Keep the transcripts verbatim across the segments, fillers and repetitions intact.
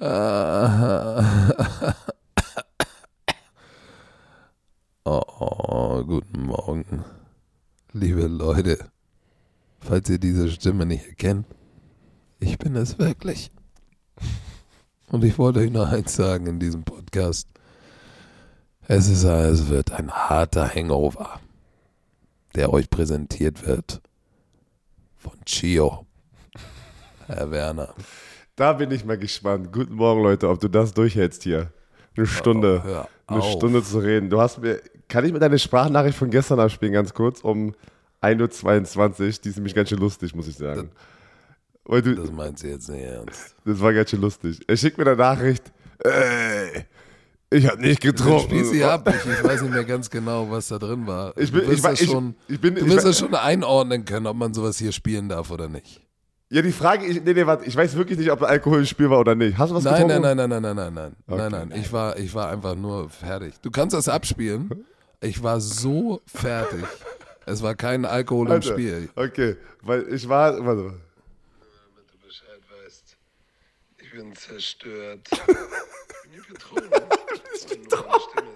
Oh, oh, guten Morgen, liebe Leute. Falls ihr diese Stimme nicht erkennt, ich bin es wirklich. Und ich wollte euch noch eins sagen in diesem Podcast. Es ist, es wird ein harter Hangover, der euch präsentiert wird von Chio, Herr Werner. Da bin ich mal gespannt. Guten Morgen, Leute, ob du das durchhältst hier. Eine Stunde, Oh, hör eine auf. Stunde zu reden. Du hast mir, kann ich mir deine Sprachnachricht von gestern abspielen, ganz kurz, um ein Uhr zweiundzwanzig. Die ist nämlich ganz schön lustig, muss ich sagen. Weil du, Das meinst du jetzt nicht ernst. das war ganz schön lustig. Er schickt mir eine Nachricht, ey, ich habe nicht Dann getrunken. spiel sie ab. Ich, ich weiß nicht mehr ganz genau, was da drin war. Ich bin- du wirst ich war- das ich- schon, ich bin- du ich wirst war- das schon einordnen können, ob man sowas hier spielen darf oder nicht. Ja, die Frage, ich, nee, nee, warte, ich weiß wirklich nicht, ob Alkohol im Spiel war oder nicht. Hast du was Nein, getrunken? nein, nein, nein, nein, nein, nein, nein, Okay. nein, nein. Ich war, ich war einfach nur fertig. Du kannst das abspielen. Ich war so fertig. Es war kein Alkohol im Alter, Spiel. Okay, weil ich war, warte mal. Damit du Bescheid weißt. Ich bin zerstört. Ich bin nicht betrogen. Und nur meine Stimme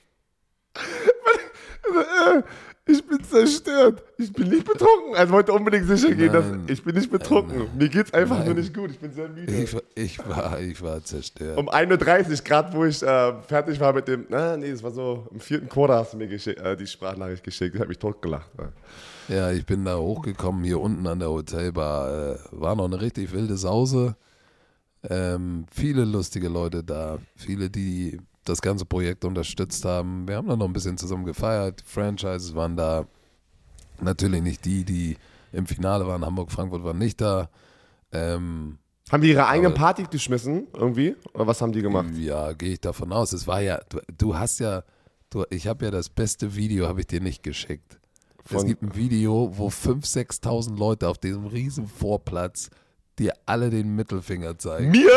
ist weg. Ich bin zerstört. Ich bin nicht betrunken. Also wollte unbedingt sicher gehen, dass Nein. ich bin nicht betrunken. Mir geht's einfach Nein. nur nicht gut. Ich bin sehr müde. Ich, war- ich war, ich war zerstört. Um ein Uhr dreißig, gerade wo ich äh, fertig war mit dem, na, nee, es war so, im vierten Quarter hast du mir geschickt, äh, die Sprachnachricht geschickt. Ich habe mich totgelacht. Ja. Ja, ich bin da hochgekommen, hier unten an der Hotelbar. Äh, war noch eine richtig wilde Sause. Ähm, viele lustige Leute da. Viele, die das ganze Projekt unterstützt haben. Wir haben da noch ein bisschen zusammen gefeiert. Die Franchises waren da. Natürlich nicht die, die im Finale waren. Hamburg, Frankfurt waren nicht da. Ähm, Haben die ihre eigene Aber- Party geschmissen, irgendwie? Oder was haben die gemacht? ja, gehe ich davon aus. Es war ja, du, du hast ja, du, ich habe ja das beste Video, habe ich dir nicht geschickt. Es Von- gibt ein Video, wo fünftausend, sechstausend Leute auf diesem riesen Vorplatz dir alle den Mittelfinger zeigen. Mir?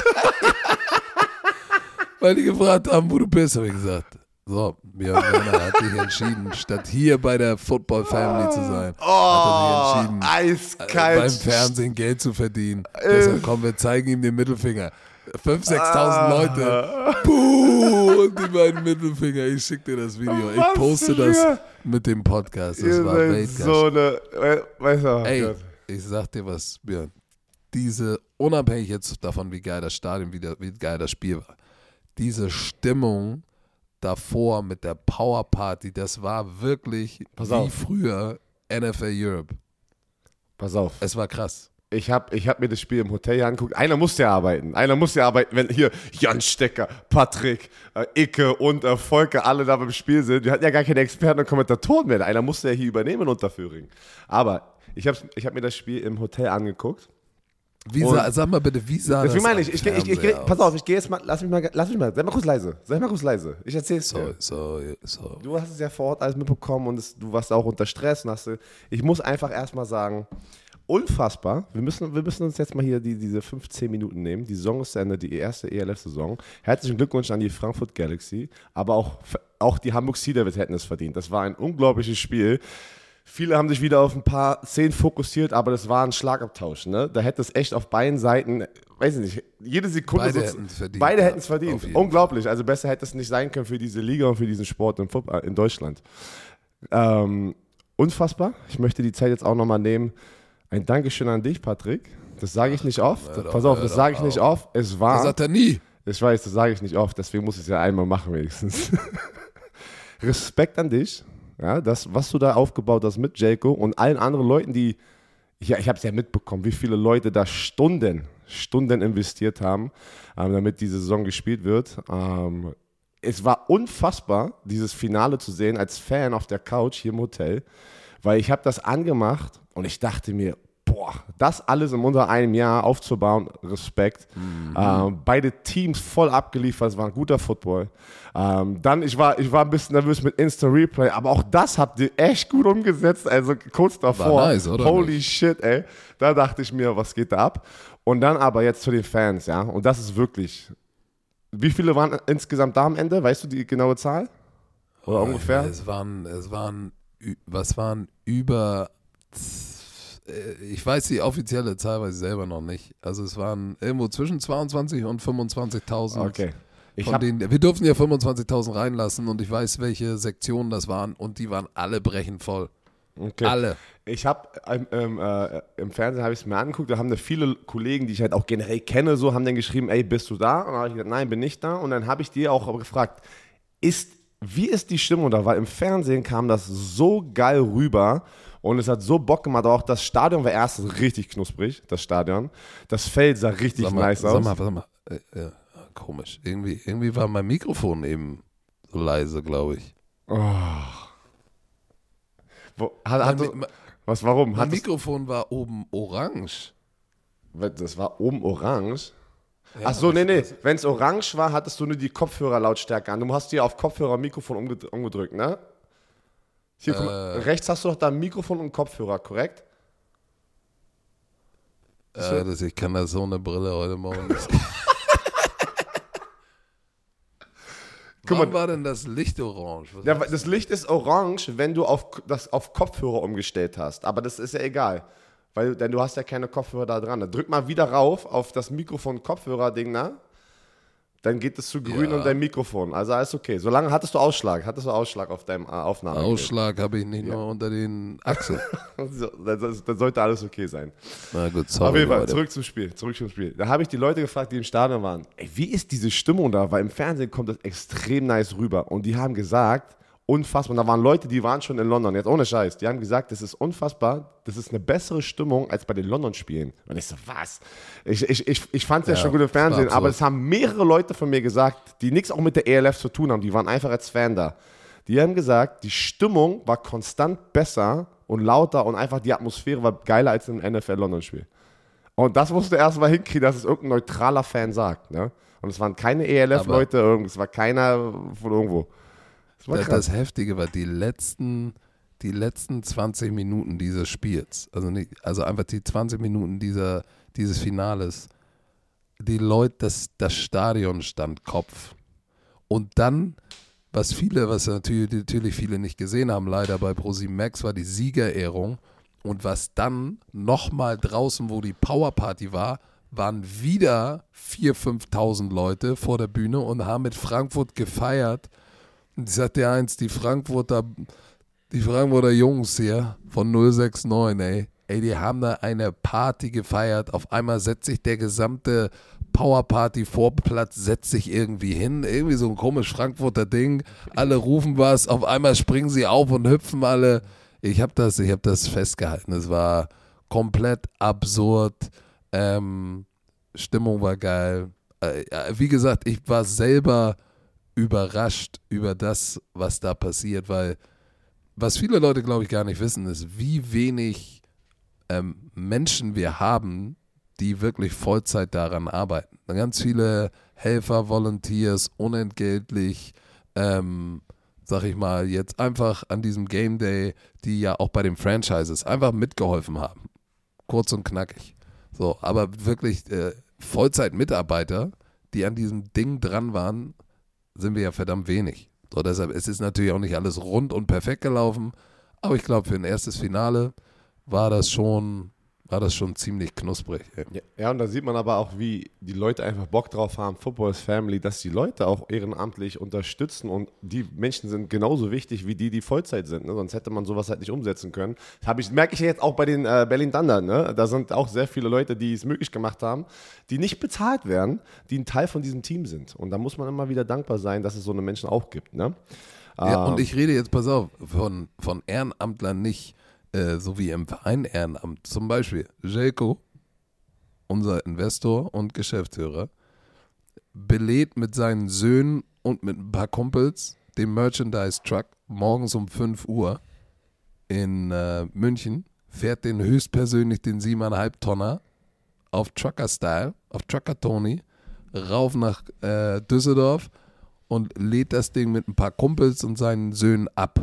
Weil die gefragt haben, wo du bist, habe ich gesagt, so, Björn Werner hat sich entschieden, statt hier bei der Football Family zu sein, Oh, hat er sich entschieden, eiskalt. beim Fernsehen Geld zu verdienen. Deshalb kommen wir, zeigen ihm den Mittelfinger. fünftausend, sechstausend Leute, puh, und die beiden Mittelfinger. Ich schicke dir das Video. Ich Was poste für- das mit dem Podcast. Das Ihr war seid Weltklasse. so eine, we- weißt du, oh Ey, Gott. ich sag dir was, Björn. Diese, unabhängig jetzt davon, wie geil das Stadion, wie, der, wie geil das Spiel war, diese Stimmung davor mit der Powerparty, das war wirklich Pass wie auf. früher N F L Europe. Pass auf. Es war krass. Ich habe ich hab mir das Spiel im Hotel hier angeguckt. Einer muss ja arbeiten. Einer muss ja arbeiten, wenn hier Jan Stecker, Patrick, äh, Icke und äh, Volker alle da beim Spiel sind. Wir hatten ja gar keine Experten und Kommentatoren mehr. Einer musste ja hier übernehmen in Unterföhring. Aber ich habe ich hab mir das Spiel im Hotel angeguckt. Wie Und- sah, sag mal bitte, wie sah das Deswegen meine am ich, ich, ich, ich, ich Fernseher pass aus? auf, ich gehe jetzt mal, lass mich mal, lass mich mal, sei mal kurz leise, sei mal kurz leise. Ich erzähl's dir. So, so, so. Du hast es ja vor Ort alles mitbekommen und es, du warst auch unter Stress. Und hast, du- ich muss einfach erstmal sagen, unfassbar. Wir müssen, wir müssen uns jetzt mal hier die, diese fünfzehn Minuten nehmen. Die Saison ist zu Ende, die erste E L F-Saison. Herzlichen Glückwunsch an die Frankfurt Galaxy, aber auch, auch die Hamburg Sea Devils hätten es verdient. Das war ein unglaubliches Spiel. Viele haben sich wieder auf ein paar Szenen fokussiert, aber das war ein Schlagabtausch. Ne? Da hätte es echt auf beiden Seiten, weiß ich nicht, jede Sekunde. Beide so- hätten es verdient, Beide ja, hätten es verdient. auf jeden Unglaublich. Also besser hätte es nicht sein können für diese Liga und für diesen Sport in, Fu- äh, in Deutschland. Ähm, unfassbar. Ich möchte die Zeit jetzt auch nochmal nehmen. Ein Dankeschön an dich, Patrick. Das sage ich nicht oft. hör doch- Pass auf, hör das doch sage ich nicht auf. oft. Es Das war. sagt er nie. Ich weiß, das sage ich nicht oft, deswegen muss ich es ja einmal machen wenigstens. Respekt an dich, ja, das, was du da aufgebaut hast mit Jaco und allen anderen Leuten, die, ja, ich habe es ja mitbekommen, wie viele Leute da Stunden, Stunden investiert haben, ähm, damit diese Saison gespielt wird. Ähm, es war unfassbar, dieses Finale zu sehen als Fan auf der Couch hier im Hotel, weil ich habe das angemacht und ich dachte mir, boah, das alles in unter einem Jahr aufzubauen, Respekt. Ähm, beide Teams voll abgeliefert, es war ein guter Football. Ähm, dann, ich war, ich war ein bisschen nervös mit Insta-Replay, aber auch das habt ihr echt gut umgesetzt, also kurz davor. nice, oder Holy nicht? shit, ey. Da dachte ich mir, was geht da ab? Und dann aber jetzt zu den Fans, ja, und das ist wirklich, wie viele waren insgesamt da am Ende? Weißt du die genaue Zahl? Oder ungefähr? Es waren, es waren, ü- was waren über, ich weiß die offizielle Zahl, weiß ich selber noch nicht. Also es waren irgendwo zwischen zweiundzwanzig und fünfundzwanzigtausend. Okay. Ich Von hab, denen, wir durften ja fünfundzwanzigtausend reinlassen und ich weiß, welche Sektionen das waren und die waren alle brechend voll. okay. Alle. Ich habe ähm, ähm, äh, im Fernsehen habe ich es mir angeguckt, da haben da viele Kollegen, die ich halt auch generell kenne, so haben dann geschrieben, ey, bist du da? Und dann habe ich gesagt, nein, bin nicht da. Und dann habe ich die auch gefragt, ist, wie ist die Stimmung da? Weil im Fernsehen kam das so geil rüber und es hat so Bock gemacht. Auch das Stadion war erst richtig knusprig, das Stadion. Das Feld sah richtig Sag mal, nice sag aus. mal, sag mal. Äh, äh, komisch. Irgendwie, irgendwie war mein Mikrofon eben so leise, glaube ich. Oh. Wo, hat, hat, mein, mein, was, warum? mein Hat Mikrofon war oben orange. das, das war oben orange? Ja, Ach so, nee, nee. das- Wenn es orange war, hattest du nur die Kopfhörerlautstärke an. Du hast hier auf Kopfhörer Mikrofon umged- umgedrückt, ne? Hier, guck mal, Äh. rechts hast du doch da Mikrofon und Kopfhörer, korrekt? Äh, das, ich kann das so eine Brille heute Morgen nicht sehen. Guck Warum mal. war denn das Licht orange? Was Ja, ist weil das Licht ist orange, wenn du auf, das auf Kopfhörer umgestellt hast. Aber das ist ja egal. Weil, denn du hast ja keine Kopfhörer da dran. Dann drück mal wieder rauf auf das Mikrofon-Kopfhörer-Ding, ne? Dann geht es zu grün Ja. und dein Mikrofon. Also alles okay. Solange hattest du Ausschlag. Hattest du Ausschlag auf deinem äh, Aufnahme. Ausschlag habe ich nicht nur unter den Achseln. Dann, dann sollte alles okay sein. Na gut, sorry. Auf jeden Fall, Leute. zurück zum Spiel. Zurück zum Spiel. Da habe ich die Leute gefragt, die im Stadion waren. Ey, wie ist diese Stimmung da? Weil im Fernsehen kommt das extrem nice rüber. Und die haben gesagt, unfassbar. Und da waren Leute, die waren schon in London, jetzt ohne Scheiß. Die haben gesagt, das ist unfassbar. Das ist eine bessere Stimmung als bei den London-Spielen. Und ich so, was? Ich, ich, ich, ich fand es ja, Ja, schon gut im Fernsehen, absolut. aber es haben mehrere Leute von mir gesagt, die nichts auch mit der E L F zu tun haben. Die waren einfach als Fan da. Die haben gesagt, die Stimmung war konstant besser und lauter und einfach die Atmosphäre war geiler als im N F L-London-Spiel. Und das musst du erst mal hinkriegen, dass es irgendein neutraler Fan sagt. Ne? Und es waren keine E L F-Leute, es war keiner von irgendwo. Das war Das, krass. das Heftige war die letzten, die letzten zwanzig Minuten dieses Spiels. Also, nicht, also einfach die zwanzig Minuten dieser, dieses Finales. Die Leute, das, das Stadion stand Kopf. Und dann, was viele, was natürlich, natürlich viele nicht gesehen haben, leider bei ProSieben Max, war die Siegerehrung. Und was dann nochmal draußen, wo die Powerparty war, waren wieder viertausend, fünftausend Leute vor der Bühne und haben mit Frankfurt gefeiert. Und ich sagte dir eins, die Frankfurter, die Frankfurter Jungs hier von null sechs neun, ey, ey, die haben da eine Party gefeiert. Auf einmal setzt sich der gesamte Powerparty-Vorplatz, setzt sich irgendwie hin. Irgendwie so ein komisch Frankfurter Ding. Alle rufen was, auf einmal springen sie auf und hüpfen alle. Ich habe das, ich hab das festgehalten. Es war komplett absurd. Ähm, Stimmung war geil. Äh, wie gesagt, ich war selber überrascht über das, was da passiert, weil was viele Leute, glaube ich, gar nicht wissen, ist, wie wenig ähm, Menschen wir haben, die wirklich Vollzeit daran arbeiten. Ganz viele Helfer, Volunteers, unentgeltlich, ähm, sag ich mal, jetzt einfach an diesem Game Day, die ja auch bei den Franchises einfach mitgeholfen haben. Kurz und knackig. So, aber wirklich äh, Vollzeit-Mitarbeiter, die an diesem Ding dran waren, sind wir ja verdammt wenig. So, deshalb, es ist natürlich auch nicht alles rund und perfekt gelaufen, aber ich glaube, für ein erstes Finale war das schon, war das schon ziemlich knusprig. Ey. Ja, ja, und da sieht man aber auch, wie die Leute einfach Bock drauf haben, Football is Family, dass die Leute auch ehrenamtlich unterstützen und die Menschen sind genauso wichtig wie die, die Vollzeit sind. Ne? Sonst hätte man sowas halt nicht umsetzen können. Das ich, merke ich ja jetzt auch bei den äh, Berlin Thunder. Ne? Da sind auch sehr viele Leute, die es möglich gemacht haben, die nicht bezahlt werden, die ein Teil von diesem Team sind. Und da muss man immer wieder dankbar sein, dass es so eine Menschen auch gibt. Ne? Ja, Ähm, und ich rede jetzt, pass auf, von, von Ehrenamtlern nicht, äh, so wie im Verein Ehrenamt. Zum Beispiel Jelko, unser Investor und Geschäftsführer, belädt mit seinen Söhnen und mit ein paar Kumpels den Merchandise-Truck morgens um fünf Uhr in äh, München, fährt den höchstpersönlich den siebeneinhalb Tonner auf Trucker-Style, auf Trucker-Tony, rauf nach äh, Düsseldorf und lädt das Ding mit ein paar Kumpels und seinen Söhnen ab.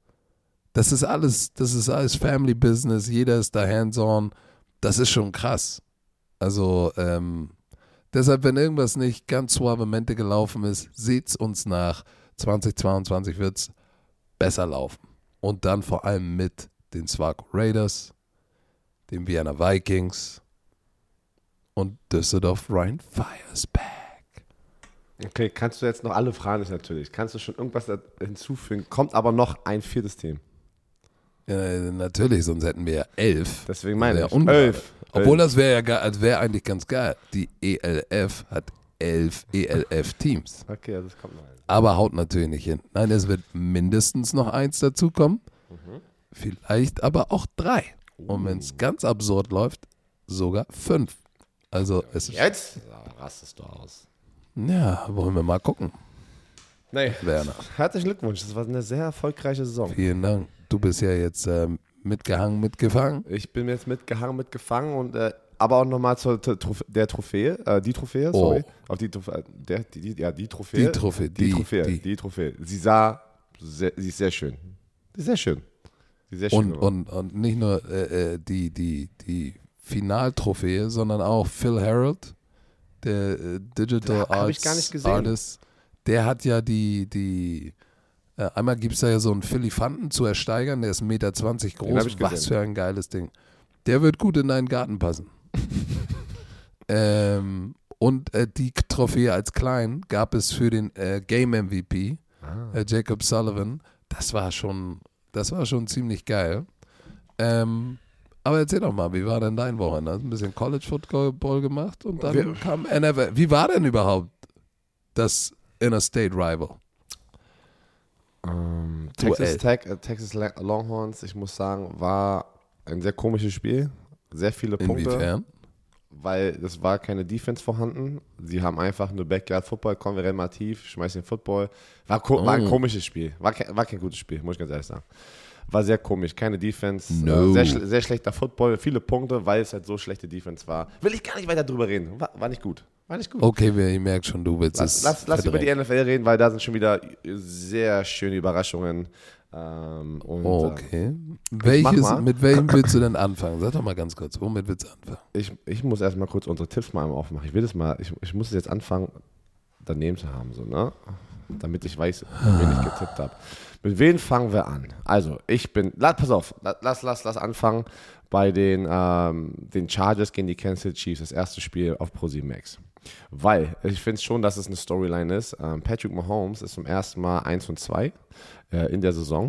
Das ist alles, das ist alles Family Business, jeder ist da hands-on. Das ist schon krass. Also, ähm, deshalb, wenn irgendwas nicht ganz suavemente gelaufen ist, seht's uns nach. zwanzig zweiundzwanzig wird's besser laufen. Und dann vor allem mit den Swarco Raiders, den Vienna Vikings und Düsseldorf Rhein Fires back. Okay, kannst du jetzt noch alle Fragen ist natürlich. Kannst du schon irgendwas da hinzufügen? Kommt aber noch ein viertes Team. Ja, natürlich, sonst hätten wir ja elf. Deswegen meine Wär ich. ungeil. Elf. Obwohl elf. das wäre ja ge- das wäre eigentlich ganz geil. Die E L F hat elf E L F-Teams. Okay, also es kommt noch ein. Aber haut natürlich nicht hin. Nein, es wird mindestens noch eins dazukommen. Mhm. Vielleicht aber auch drei. Und wenn es ganz absurd läuft, sogar fünf. Also es ist. Jetzt ja, rastest du aus. Ja, wollen wir mal gucken. Nee, Werner. Herzlichen Glückwunsch. Das war eine sehr erfolgreiche Saison. Vielen Dank. Du bist ja jetzt ähm, mitgehangen, mitgefangen. Ich bin jetzt mitgehangen, mitgefangen und äh, aber auch nochmal zur zur Trophä- der Trophäe, äh, die Trophäe, sorry. Oh. Auf die Trophäe, der, die, die, ja, die Trophäe. Die Trophäe, Die, die, Trophäe, die. die Trophäe. Sie sah, sehr, sie ist sehr schön. Sie ist sehr schön. Sie ist sehr schön Und, geworden. und, und nicht nur äh, äh, die, die, die Finaltrophäe, sondern auch Phil Harold, der äh, Digital Da hab ich Arts gar nicht gesehen. Artist. Der hat ja die, die äh, einmal gibt es da ja so einen Philifanten zu ersteigern, der ist ein Meter zwanzig Den hab groß. ich Was gesehen. für ein geiles Ding. Der wird gut in deinen Garten passen. ähm, und äh, die Trophäe als klein gab es für den äh, Game M V P, Ah. äh, Jacob Sullivan. Das war schon, das war schon ziemlich geil. Ähm, aber erzähl doch mal, wie war denn dein Wochenende? Hast ein bisschen College Football gemacht und dann Wir- kam N F L. Wie war denn überhaupt das Interstate Rival? Ähm, Duell. Texas Tech, äh, Texas La- Longhorns, ich muss sagen, war ein sehr komisches Spiel. Sehr viele Punkte. Inwiefern? Weil es war keine Defense vorhanden. Sie haben einfach nur Backyard Football, kommen wir rennen mal tief, schmeißen den Football. War, ko- Oh. war ein komisches Spiel. War kein, war kein gutes Spiel, muss ich ganz ehrlich sagen. War sehr komisch, keine Defense, No. äh, sehr, schle- sehr schlechter Football, viele Punkte, weil es halt so schlechte Defense war. Will ich gar nicht weiter drüber reden. War, war nicht gut. War nicht gut. Okay, wir- ich merke schon, du willst Lass, es lass, lass über die verdrängen. N F L reden, weil da sind schon wieder sehr schöne Überraschungen. Ähm, und, Oh, äh, okay. mach Welches, mal. mit welchem willst du denn anfangen? Sag doch mal ganz kurz, womit willst du anfangen? Ich, ich muss erstmal kurz unsere Tipps mal einmal aufmachen. Ich will das mal, ich, ich muss jetzt anfangen, daneben zu haben, so, ne? Damit ich weiß, wen ich getippt habe. Mit wem fangen wir an? Also, ich bin, lass, pass auf, lass, lass, lass anfangen bei den, ähm, den Chargers gegen die Kansas City Chiefs, das erste Spiel auf Pro sieben Max. Weil, ich finde schon, dass es eine Storyline ist. Ähm, Patrick Mahomes ist zum ersten Mal eins und zwei äh, in der Saison.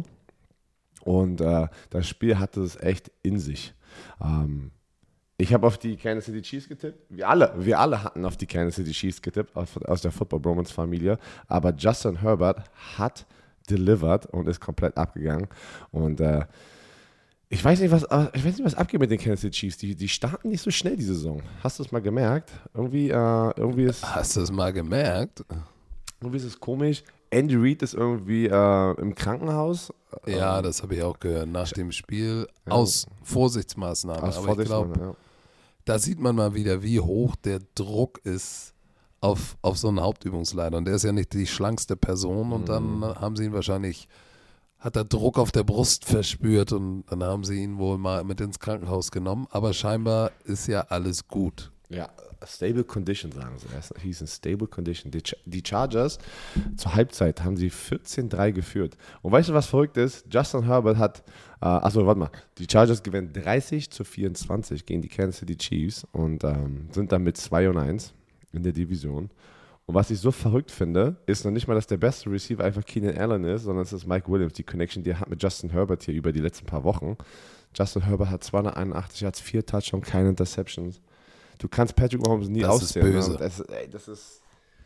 Und äh, das Spiel hatte es echt in sich. Ähm, ich habe auf die Kansas City Chiefs getippt. Wir alle, wir alle hatten auf die Kansas City Chiefs getippt, aus, aus der Football Bromance Familie. Aber Justin Herbert hat delivered und ist komplett abgegangen. Und äh, ich weiß nicht, was, ich weiß nicht, was abgeht mit den Kansas City Chiefs. Die, die starten nicht so schnell die Saison. Hast du es mal gemerkt? Irgendwie, äh, irgendwie, ist, Hast du es mal gemerkt? irgendwie ist es komisch. Andy Reid ist irgendwie äh, im Krankenhaus. Ja, das habe ich auch gehört nach dem Spiel. Aus Vorsichtsmaßnahmen. Aus Aber ich glaube, Vorsichtsmaßnahmen, ja. da sieht man mal wieder, wie hoch der Druck ist auf, auf so einen Hauptübungsleiter. Und der ist ja nicht die schlankste Person. Und dann haben sie ihn wahrscheinlich, hat er Druck auf der Brust verspürt und dann haben sie ihn wohl mal mit ins Krankenhaus genommen. Aber scheinbar ist ja alles gut. Ja, stable condition, sagen sie. Er ist- He's in stable condition. Die, Ch- die Chargers, zur Halbzeit haben sie vierzehn drei geführt. Und weißt du, was verrückt ist? Justin Herbert hat, äh, achso, warte mal, die Chargers gewinnen dreißig zu vierundzwanzig gegen die Kansas City Chiefs und ähm, sind dann mit zwei und eins in der Division. Und was ich so verrückt finde, ist noch nicht mal, dass der beste Receiver einfach Keenan Allen ist, sondern es ist Mike Williams, die Connection, die er hat mit Justin Herbert hier über die letzten paar Wochen. Justin Herbert hat zweihunderteinundachtzig Yards, vier Touchdowns, keine Interceptions. Du kannst Patrick Mahomes nie Das ist auszählen. böse. Ne? Das, ey, das ist.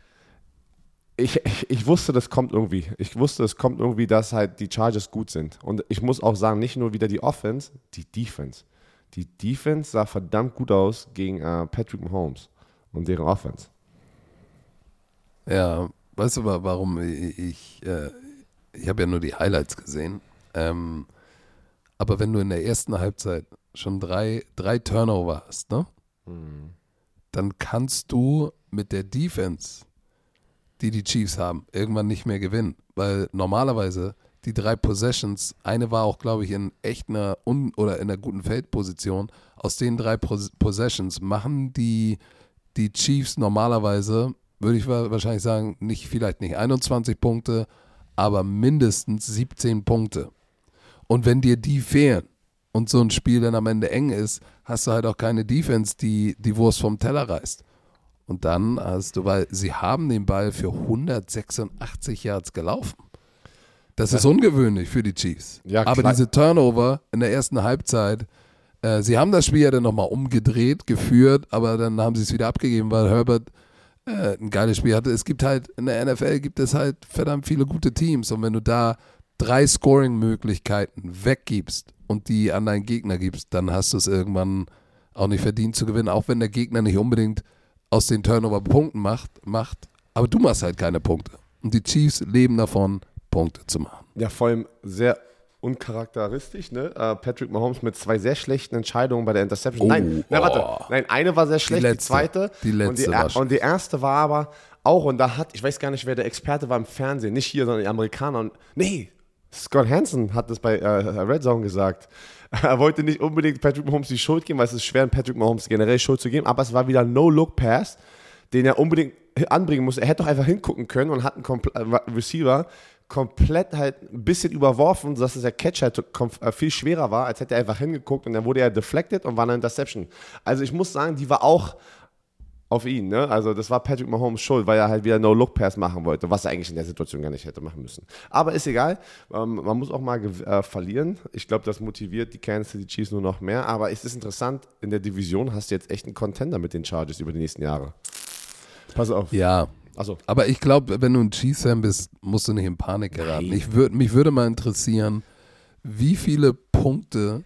Ich, ich, ich wusste, das kommt irgendwie. Ich wusste, es kommt irgendwie, dass halt die Chargers gut sind. Und ich muss auch sagen, nicht nur wieder die Offense, die Defense. Die Defense sah verdammt gut aus gegen äh, Patrick Mahomes und deren Offense. Ja, weißt du wa- warum ich, ich, äh, ich habe ja nur die Highlights gesehen. Ähm, aber wenn du in der ersten Halbzeit schon drei, drei Turnover hast, ne? Dann kannst du mit der Defense, die die Chiefs haben, irgendwann nicht mehr gewinnen. Weil normalerweise die drei Possessions, eine war auch, glaube ich, in echt einer un- oder in einer guten Feldposition. Aus den drei Pos- Possessions machen die, die Chiefs normalerweise, würde ich wa- wahrscheinlich sagen, nicht vielleicht nicht einundzwanzig Punkte, aber mindestens siebzehn Punkte. Und wenn dir die fehlen, und so ein Spiel dann am Ende eng ist, hast du halt auch keine Defense, die die Wurst vom Teller reißt. Und dann hast du, weil sie haben den Ball für hundertsechsundachtzig Yards gelaufen. Das ist ungewöhnlich für die Chiefs. Ja, aber klar. diese Turnover in der ersten Halbzeit, äh, sie haben das Spiel ja dann nochmal umgedreht, geführt, aber dann haben sie es wieder abgegeben, weil Herbert äh, ein geiles Spiel hatte. Es gibt halt, in der N F L gibt es halt verdammt viele gute Teams und wenn du da drei Scoring-Möglichkeiten weggibst und die an deinen Gegner gibst, dann hast du es irgendwann auch nicht verdient zu gewinnen, auch wenn der Gegner nicht unbedingt aus den Turnover Punkten macht, macht, aber du machst halt keine Punkte. Und die Chiefs leben davon, Punkte zu machen. Ja, vor allem sehr uncharakteristisch, ne? Uh, Patrick Mahomes mit zwei sehr schlechten Entscheidungen bei der Interception. Oh, nein, na, warte. oh. Nein, eine war sehr schlecht, die, letzte, zweite. die letzte und die, war schlecht. und die erste war aber auch, und da hat, ich weiß gar nicht, wer der Experte war im Fernsehen, nicht hier, sondern die Amerikaner. Und, nee, Scott Hansen hat das bei äh, Red Zone gesagt. Er wollte nicht unbedingt Patrick Mahomes die Schuld geben, weil es ist schwer, Patrick Mahomes generell Schuld zu geben, aber es war wieder ein No-Look-Pass, den er unbedingt anbringen musste. Er hätte doch einfach hingucken können und hat einen Kompl- äh, Receiver komplett halt ein bisschen überworfen, sodass der Catch halt äh, viel schwerer war, als hätte er einfach hingeguckt und dann wurde er deflected und war eine Interception. Also ich muss sagen, die war auch auf ihn, ne? Also das war Patrick Mahomes Schuld, weil er halt wieder No-Look-Pass machen wollte, was er eigentlich in der Situation gar nicht hätte machen müssen. Aber ist egal, ähm, man muss auch mal gew- äh, verlieren. Ich glaube, das motiviert die Kansas City Chiefs nur noch mehr, aber es ist interessant, in der Division hast du jetzt echt einen Contender mit den Chargers über die nächsten Jahre. Pass auf. Ja, Achso. aber ich glaube, wenn du ein Chiefs-Fan bist, musst du nicht in Panik geraten. Nein. Ich würd, mich würde mal interessieren, wie viele Punkte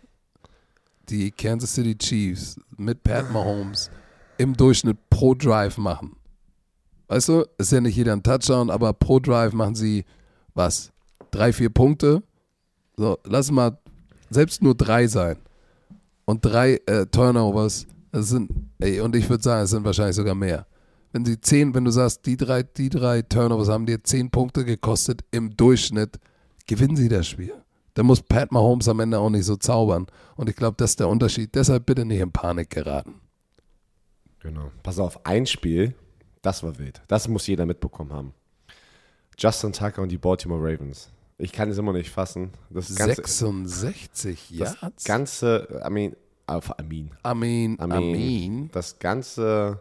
die Kansas City Chiefs mit Pat Mahomes im Durchschnitt pro Drive machen. Weißt du, ist ja nicht jeder ein Touchdown, aber pro Drive machen sie, was, drei, vier Punkte? So, lass mal selbst nur drei sein. Und drei äh, Turnovers, das sind, ey, und ich würde sagen, es sind wahrscheinlich sogar mehr. Wenn sie zehn, wenn du sagst, die drei, die drei Turnovers haben dir zehn Punkte gekostet im Durchschnitt, gewinnen sie das Spiel. Da muss Pat Mahomes am Ende auch nicht so zaubern. Und ich glaube, das ist der Unterschied. Deshalb bitte nicht in Panik geraten. Genau. Pass auf, ein Spiel, das war wild. Das muss jeder mitbekommen haben. Justin Tucker und die Baltimore Ravens. Ich kann es immer nicht fassen. Das ganze, sechsundsechzig das Yards? ganze, I mean, uh, I mean, I mean, I I mean, mean. das ganze,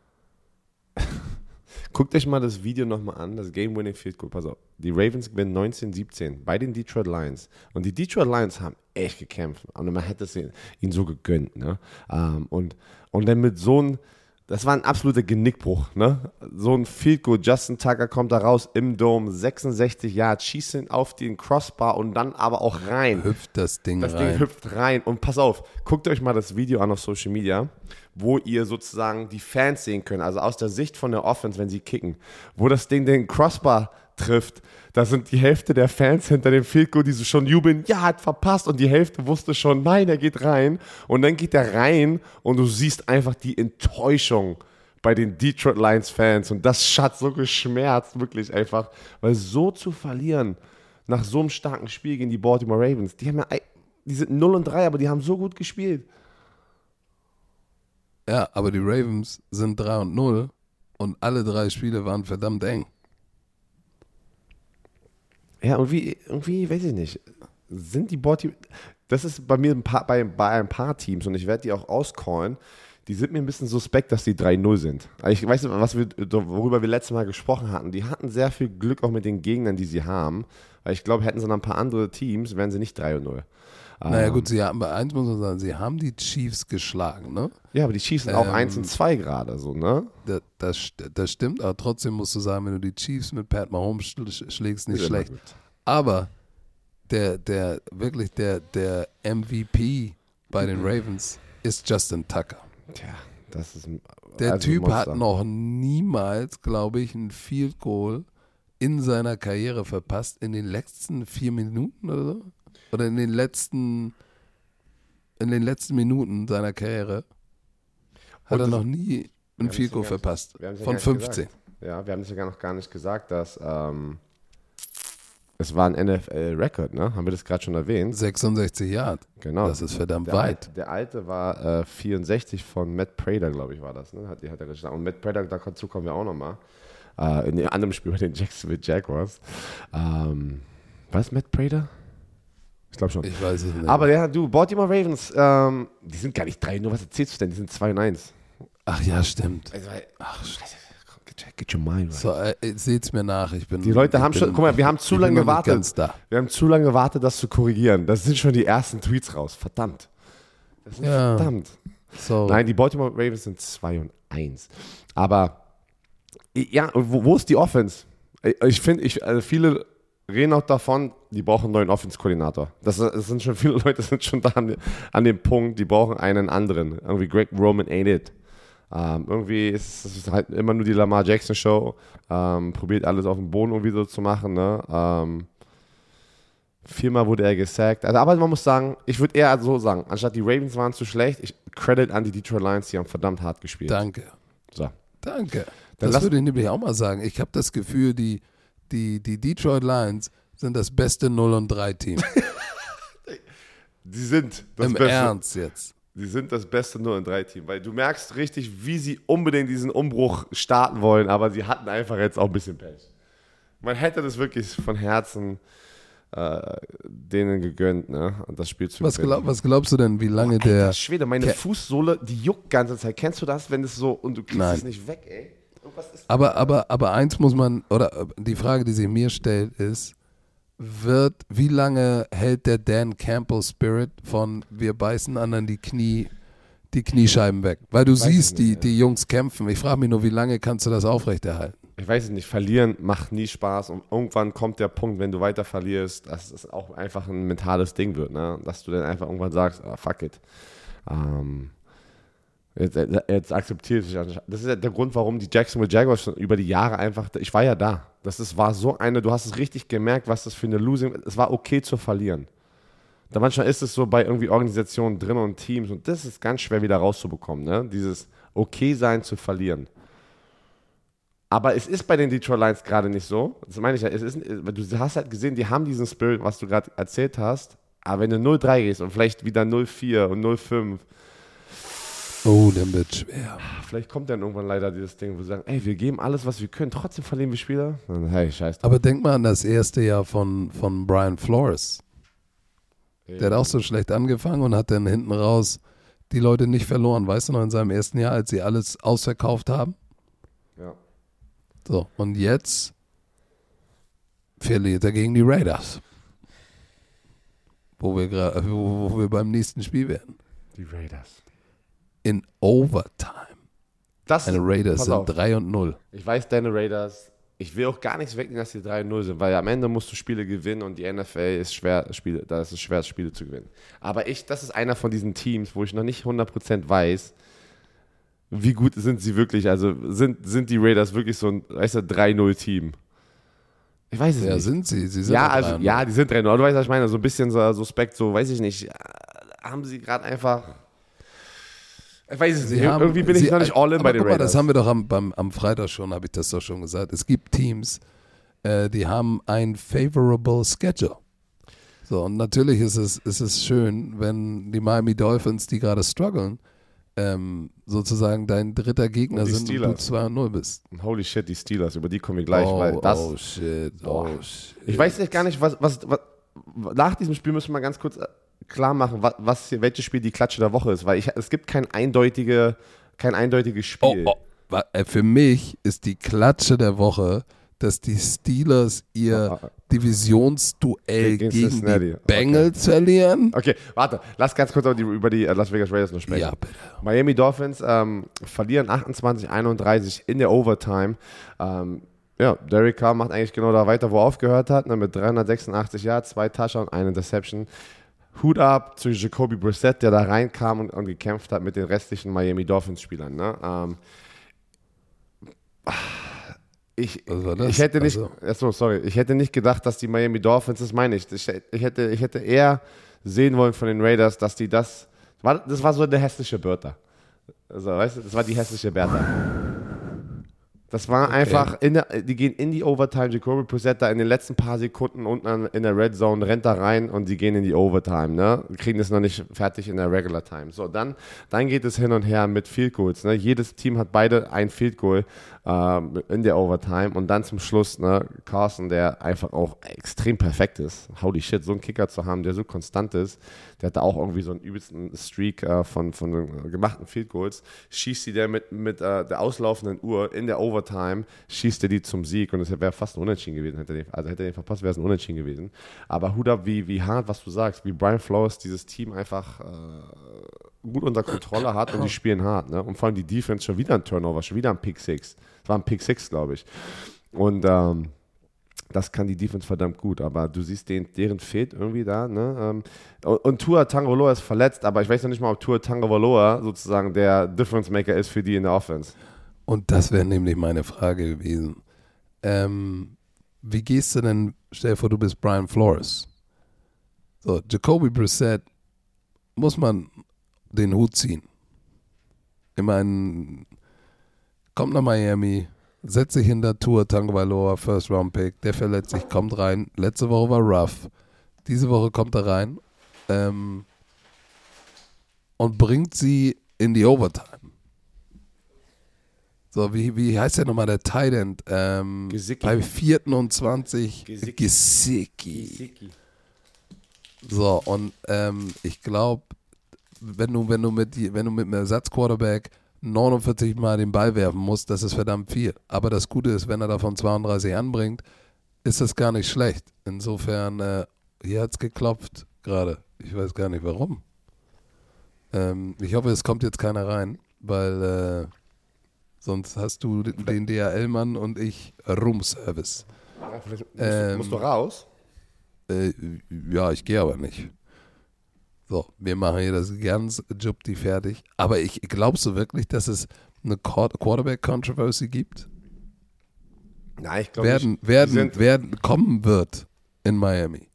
guckt euch mal das Video nochmal an, das Game-Winning Field Goal. Pass auf, die Ravens gewinnen neunzehn siebzehn bei den Detroit Lions. Und die Detroit Lions haben echt gekämpft. Und man hätte es ihnen so gegönnt. Ne? Um, und, und dann mit so einem, das war ein absoluter Genickbruch. Ne? So ein Field Goal, Justin Tucker kommt da raus im Dome, sechsundsechzig Yards, schießt ihn auf den Crossbar und dann aber auch rein. Hüpft das Ding Das rein. Ding hüpft rein. Und pass auf, guckt euch mal das Video an auf Social Media, wo ihr sozusagen die Fans sehen könnt, also aus der Sicht von der Offense, wenn sie kicken, wo das Ding den Crossbar trifft. Da sind die Hälfte der Fans hinter dem Field Goal, die so schon jubeln, ja, hat verpasst. Und die Hälfte wusste schon, nein, er geht rein. Und dann geht er rein und du siehst einfach die Enttäuschung bei den Detroit Lions Fans. Und das hat so geschmerzt, wirklich einfach. Weil so zu verlieren nach so einem starken Spiel gegen die Baltimore Ravens, die haben ja, die sind null und drei, aber die haben so gut gespielt. Ja, aber die Ravens sind drei und null und alle drei Spiele waren verdammt eng. Ja, irgendwie, irgendwie, weiß ich nicht, sind die Baltimore, das ist bei mir ein paar, bei, bei ein paar Teams und ich werde die auch auscallen, die sind mir ein bisschen suspekt, dass die drei null sind. Also ich weiß nicht, was wir, worüber wir letztes Mal gesprochen hatten, die hatten sehr viel Glück auch mit den Gegnern, die sie haben, weil ich glaube, hätten sie noch ein paar andere Teams, wären sie nicht drei null. Naja Ähm, gut, sie haben, eins muss man sagen, sie haben die Chiefs geschlagen, ne? Ja, aber die Chiefs sind auch Ähm, eins und zwei gerade, so, ne? Das, das, das stimmt, aber trotzdem musst du sagen, wenn du die Chiefs mit Pat Mahomes schl- schlägst, nicht Ist immer schlecht. gut. Aber der, der, wirklich der, der M V P bei den Ravens ist Justin Tucker. Tja, das ist ein Der also Typ Monster. hat noch niemals, glaube ich, ein Field Goal in seiner Karriere verpasst, in den letzten vier Minuten oder so. Oder in den letzten, in den letzten Minuten seiner Karriere hat Und er das- noch nie wir ein haben Field es Goal ja gar nicht- verpasst. wir haben es ja Von gar nicht fünfzehn. gesagt. Ja, wir haben es ja gar noch gar nicht gesagt, dass ähm, es war ein N F L-Record, ne? Haben wir das gerade schon erwähnt? sechsundsechzig Yard. Genau. Das ist verdammt der weit. Al- der alte war äh, vierundsechzig von Matt Prater, glaube ich, war das. Ne? Hat, die hat er geschlagen. Und Matt Prater, dazu kommen wir auch nochmal. Äh, in dem anderen Spiel bei den Jacksonville Jaguars. Ähm, was, Matt Prater? Ich glaube schon. Ich weiß es nicht. Aber ja, du, Baltimore Ravens, ähm, die sind gar nicht drei, nur was erzählst du denn? Die sind zwei und eins. Ach ja, stimmt. Also, ach, Scheiße. Get, get your mind right. So, äh, seht's mir nach. Ich bin, Die Leute ich haben bin, schon, guck mal, wir haben zu lange gewartet. Da. Wir haben zu lange gewartet, das zu korrigieren. Das sind schon die ersten Tweets raus. Verdammt. Das sind Ja. verdammt. So. Nein, die Baltimore Ravens sind zwei und eins. Aber, ja, wo, wo ist die Offense? Ich finde, ich, also viele reden auch davon, die brauchen einen neuen Offense-Koordinator. Das, das sind schon viele Leute, sind schon da an, an dem Punkt, die brauchen einen anderen. Irgendwie Greg Roman ain't it. Ähm, irgendwie ist es halt immer nur die Lamar Jackson Show. Ähm, probiert alles auf dem Boden irgendwie so zu machen. Ne? Ähm, viermal wurde er gesackt. Also, aber man muss sagen, ich würde eher so sagen, anstatt die Ravens waren zu schlecht, ich Credit an die Detroit Lions, die haben verdammt hart gespielt. Danke. So. Danke. Dann Das lass- würde ich nämlich auch mal sagen. Ich habe das Gefühl, die, die, die Detroit Lions sind das beste null und drei Team. Die sind das Im beste. Ernst jetzt. Die sind das beste null und drei Team, weil du merkst richtig, wie sie unbedingt diesen Umbruch starten wollen, aber sie hatten einfach jetzt auch ein bisschen Pech. Man hätte das wirklich von Herzen äh, denen gegönnt, ne? Und das Spiel zu Was, gewinnen. glaub, was glaubst du denn, wie lange Alter, der... Schwede, meine Ke- Fußsohle, die juckt ganze Zeit. Kennst du das, wenn es so und du kriegst Nein. es nicht weg, ey? Irgendwas ist Aber, aber, aber eins muss man, oder äh, die Frage, die sich mir stellt, ist, wird, wie lange hält der Dan Campbell Spirit von wir beißen anderen die Knie, die Kniescheiben weg? Weil du Weiß siehst, ich die, nicht, die Jungs kämpfen. Ich frage mich nur, wie lange kannst du das aufrechterhalten? Ich weiß es nicht, verlieren macht nie Spaß und irgendwann kommt der Punkt, wenn du weiter verlierst, dass es auch einfach ein mentales Ding wird, ne? Dass du dann einfach irgendwann sagst, ah, fuck it. Ähm, jetzt, jetzt akzeptiere ich das. Das ist ja der Grund, warum die Jacksonville Jaguars schon über die Jahre einfach, ich war ja da. Das ist, war so eine, du hast es richtig gemerkt, was das für eine Losing, es war okay zu verlieren. Da manchmal ist es so bei irgendwie Organisationen drin und Teams und das ist ganz schwer wieder rauszubekommen, ne? Dieses okay sein zu verlieren. Aber es ist bei den Detroit Lions gerade nicht so. Das meine ich ja. Es ist, du hast halt gesehen, die haben diesen Spirit, was du gerade erzählt hast. Aber wenn du null drei gehst und vielleicht wieder null vier und null fünf, Oh, dann wird schwer. vielleicht kommt dann irgendwann leider dieses Ding, wo sie sagen, ey, wir geben alles, was wir können, trotzdem verlieren wir Spieler. Dann, hey, scheiß drauf. Aber denk mal an das erste Jahr von, von Brian Flores. Der hat auch so schlecht angefangen und hat dann hinten raus die Leute nicht verloren. Weißt du noch, in seinem ersten Jahr, als sie alles ausverkauft haben? Ja. So, und jetzt verliert er gegen die Raiders. Wo wir, gra- wo, wo wir beim nächsten Spiel werden. Die Raiders. In Overtime. Das Meine Raiders pass sind auf. drei und null. Ich weiß, deine Raiders, ich will auch gar nichts wegnehmen, dass die drei null sind, weil am Ende musst du Spiele gewinnen und die N F L ist schwer, Spiele, da ist es schwer, Spiele zu gewinnen. Aber ich, das ist einer von diesen Teams, wo ich noch nicht hundert Prozent weiß, wie gut sind sie wirklich, also sind, sind die Raiders wirklich so ein, weißt du, drei null Team? Ich weiß es Ja, nicht. sind sie. sie sind Ja, drei also, und null. ja, die sind drei null, aber du weißt, was ich meine, so ein bisschen so suspekt, so, weiß ich nicht, äh, haben sie gerade einfach, ich weiß es Sie nicht, haben- irgendwie bin ich sie- noch nicht all in aber bei den guck mal, Raiders. das haben wir doch am, beim, am Freitag schon, habe ich das doch schon gesagt. Es gibt Teams, äh, die haben ein favorable Schedule. So, und natürlich ist es, ist es schön, wenn die Miami Dolphins, die gerade strugglen, ähm, sozusagen dein dritter Gegner Und die sind und du Steelers. zwei und null bist. Holy shit, die Steelers, über die kommen wir gleich, oh, weil das, oh shit, oh Boah. shit. ich weiß nicht gar nicht, was, was, was, nach diesem Spiel müssen wir mal ganz kurz äh, klar machen, was, was hier, welches Spiel die Klatsche der Woche ist, weil ich, es gibt kein, eindeutige, kein eindeutiges Oh, Spiel. oh. Wa- äh, Für mich ist die Klatsche der Woche, dass die Steelers ihr Oh, oh. Divisionsduell Gegen gegen Cincinnati. die Bengals verlieren. Okay, warte, lass ganz kurz über die, über die äh, Las Vegas Raiders noch sprechen. Ja, bitte. Miami Dolphins ähm, verlieren achtundzwanzig einunddreißig in der Overtime. Ähm, ja, Derek Carr macht eigentlich genau da weiter, wo er aufgehört hat, ne, mit dreihundertsechsundachtzig Yards, zwei Touchdowns, eine Interception. Hut ab zu Jacoby Brissett, der da reinkam und, und gekämpft hat mit den restlichen Miami Dolphins-Spielern. Ne? Ähm, ich, Was war das? ich hätte nicht, Also- achso, sorry, ich hätte nicht gedacht, dass die Miami Dolphins, das meine ich, ich, ich, hätte, ich hätte eher sehen wollen von den Raiders, dass die das, war, das war so der hässliche Bertha. Also, weißt du, das war die hässliche Bertha. Das war Okay. einfach, in der, die gehen in die Overtime, Jacoby Brissett da in den letzten paar Sekunden unten an, in der Red Zone, rennt da rein und die gehen in die Overtime, ne? Kriegen es noch nicht fertig in der Regular Time. So, dann, dann geht es hin und her mit Field Goals, ne? Jedes Team hat beide ein Field Goal äh, in der Overtime und dann zum Schluss, ne, Carson, der einfach auch extrem perfekt ist. Holy shit, so einen Kicker zu haben, der so konstant ist, der hat da auch irgendwie so einen übelsten Streak äh, von, von gemachten Field Goals, schießt sie der mit, mit äh, der auslaufenden Uhr in der Overtime, schießt er die zum Sieg und es wäre fast ein Unentschieden gewesen, hätte er den, also hätte er den verpasst, wäre es ein Unentschieden gewesen. Aber Hut ab, wie, wie hart, was du sagst, wie Brian Flores dieses Team einfach äh, gut unter Kontrolle hat und die spielen hart, ne? Und vor allem die Defense schon wieder ein Turnover, schon wieder ein Pick Six. Es war ein Pick Six, glaube ich. Und ähm, das kann die Defense verdammt gut, aber du siehst, den, deren fehlt irgendwie da. Ne? Und, und Tua Tagovailoa ist verletzt, aber ich weiß noch nicht mal, ob Tua Tagovailoa sozusagen der Difference Maker ist für die in der Offense. Und das wäre nämlich meine Frage gewesen. Ähm, wie gehst du denn, stell dir vor, du bist Brian Flores. So, Jacoby Brissett, muss man den Hut ziehen. Ich meine, kommt nach Miami, setzt sich hinter Tua Tagovailoa, First Round Pick, der verletzt sich, kommt rein. Letzte Woche war rough. Diese Woche kommt er rein ähm, und bringt sie in die Overtime. So, wie, wie heißt der nochmal, der Tight End? Ähm, Gesicki. bei vierten und zwanzig. Gesicki. Gesicki. So, und ähm, ich glaube, wenn du, wenn du mit die, wenn du mit einem Ersatzquarterback neunundvierzig Mal den Ball werfen musst, das ist verdammt viel. Aber das Gute ist, wenn er davon zweiunddreißig anbringt, ist das gar nicht schlecht. Insofern, äh, hier hat es geklopft gerade. Ich weiß gar nicht warum. Ähm, ich hoffe, es kommt jetzt keiner rein, weil äh, sonst hast du den, den D H L-Mann und ich Room-Service. Ja, vielleicht musst, Ähm, musst du raus. Äh, ja, ich gehe aber nicht. So, wir machen hier das ganz Jupti fertig. Aber ich glaubst du wirklich, dass es eine Quarterback-Controversy gibt? Nein, ich glaube Werden, nicht. Die werden, sind- werden, kommen wird in Miami.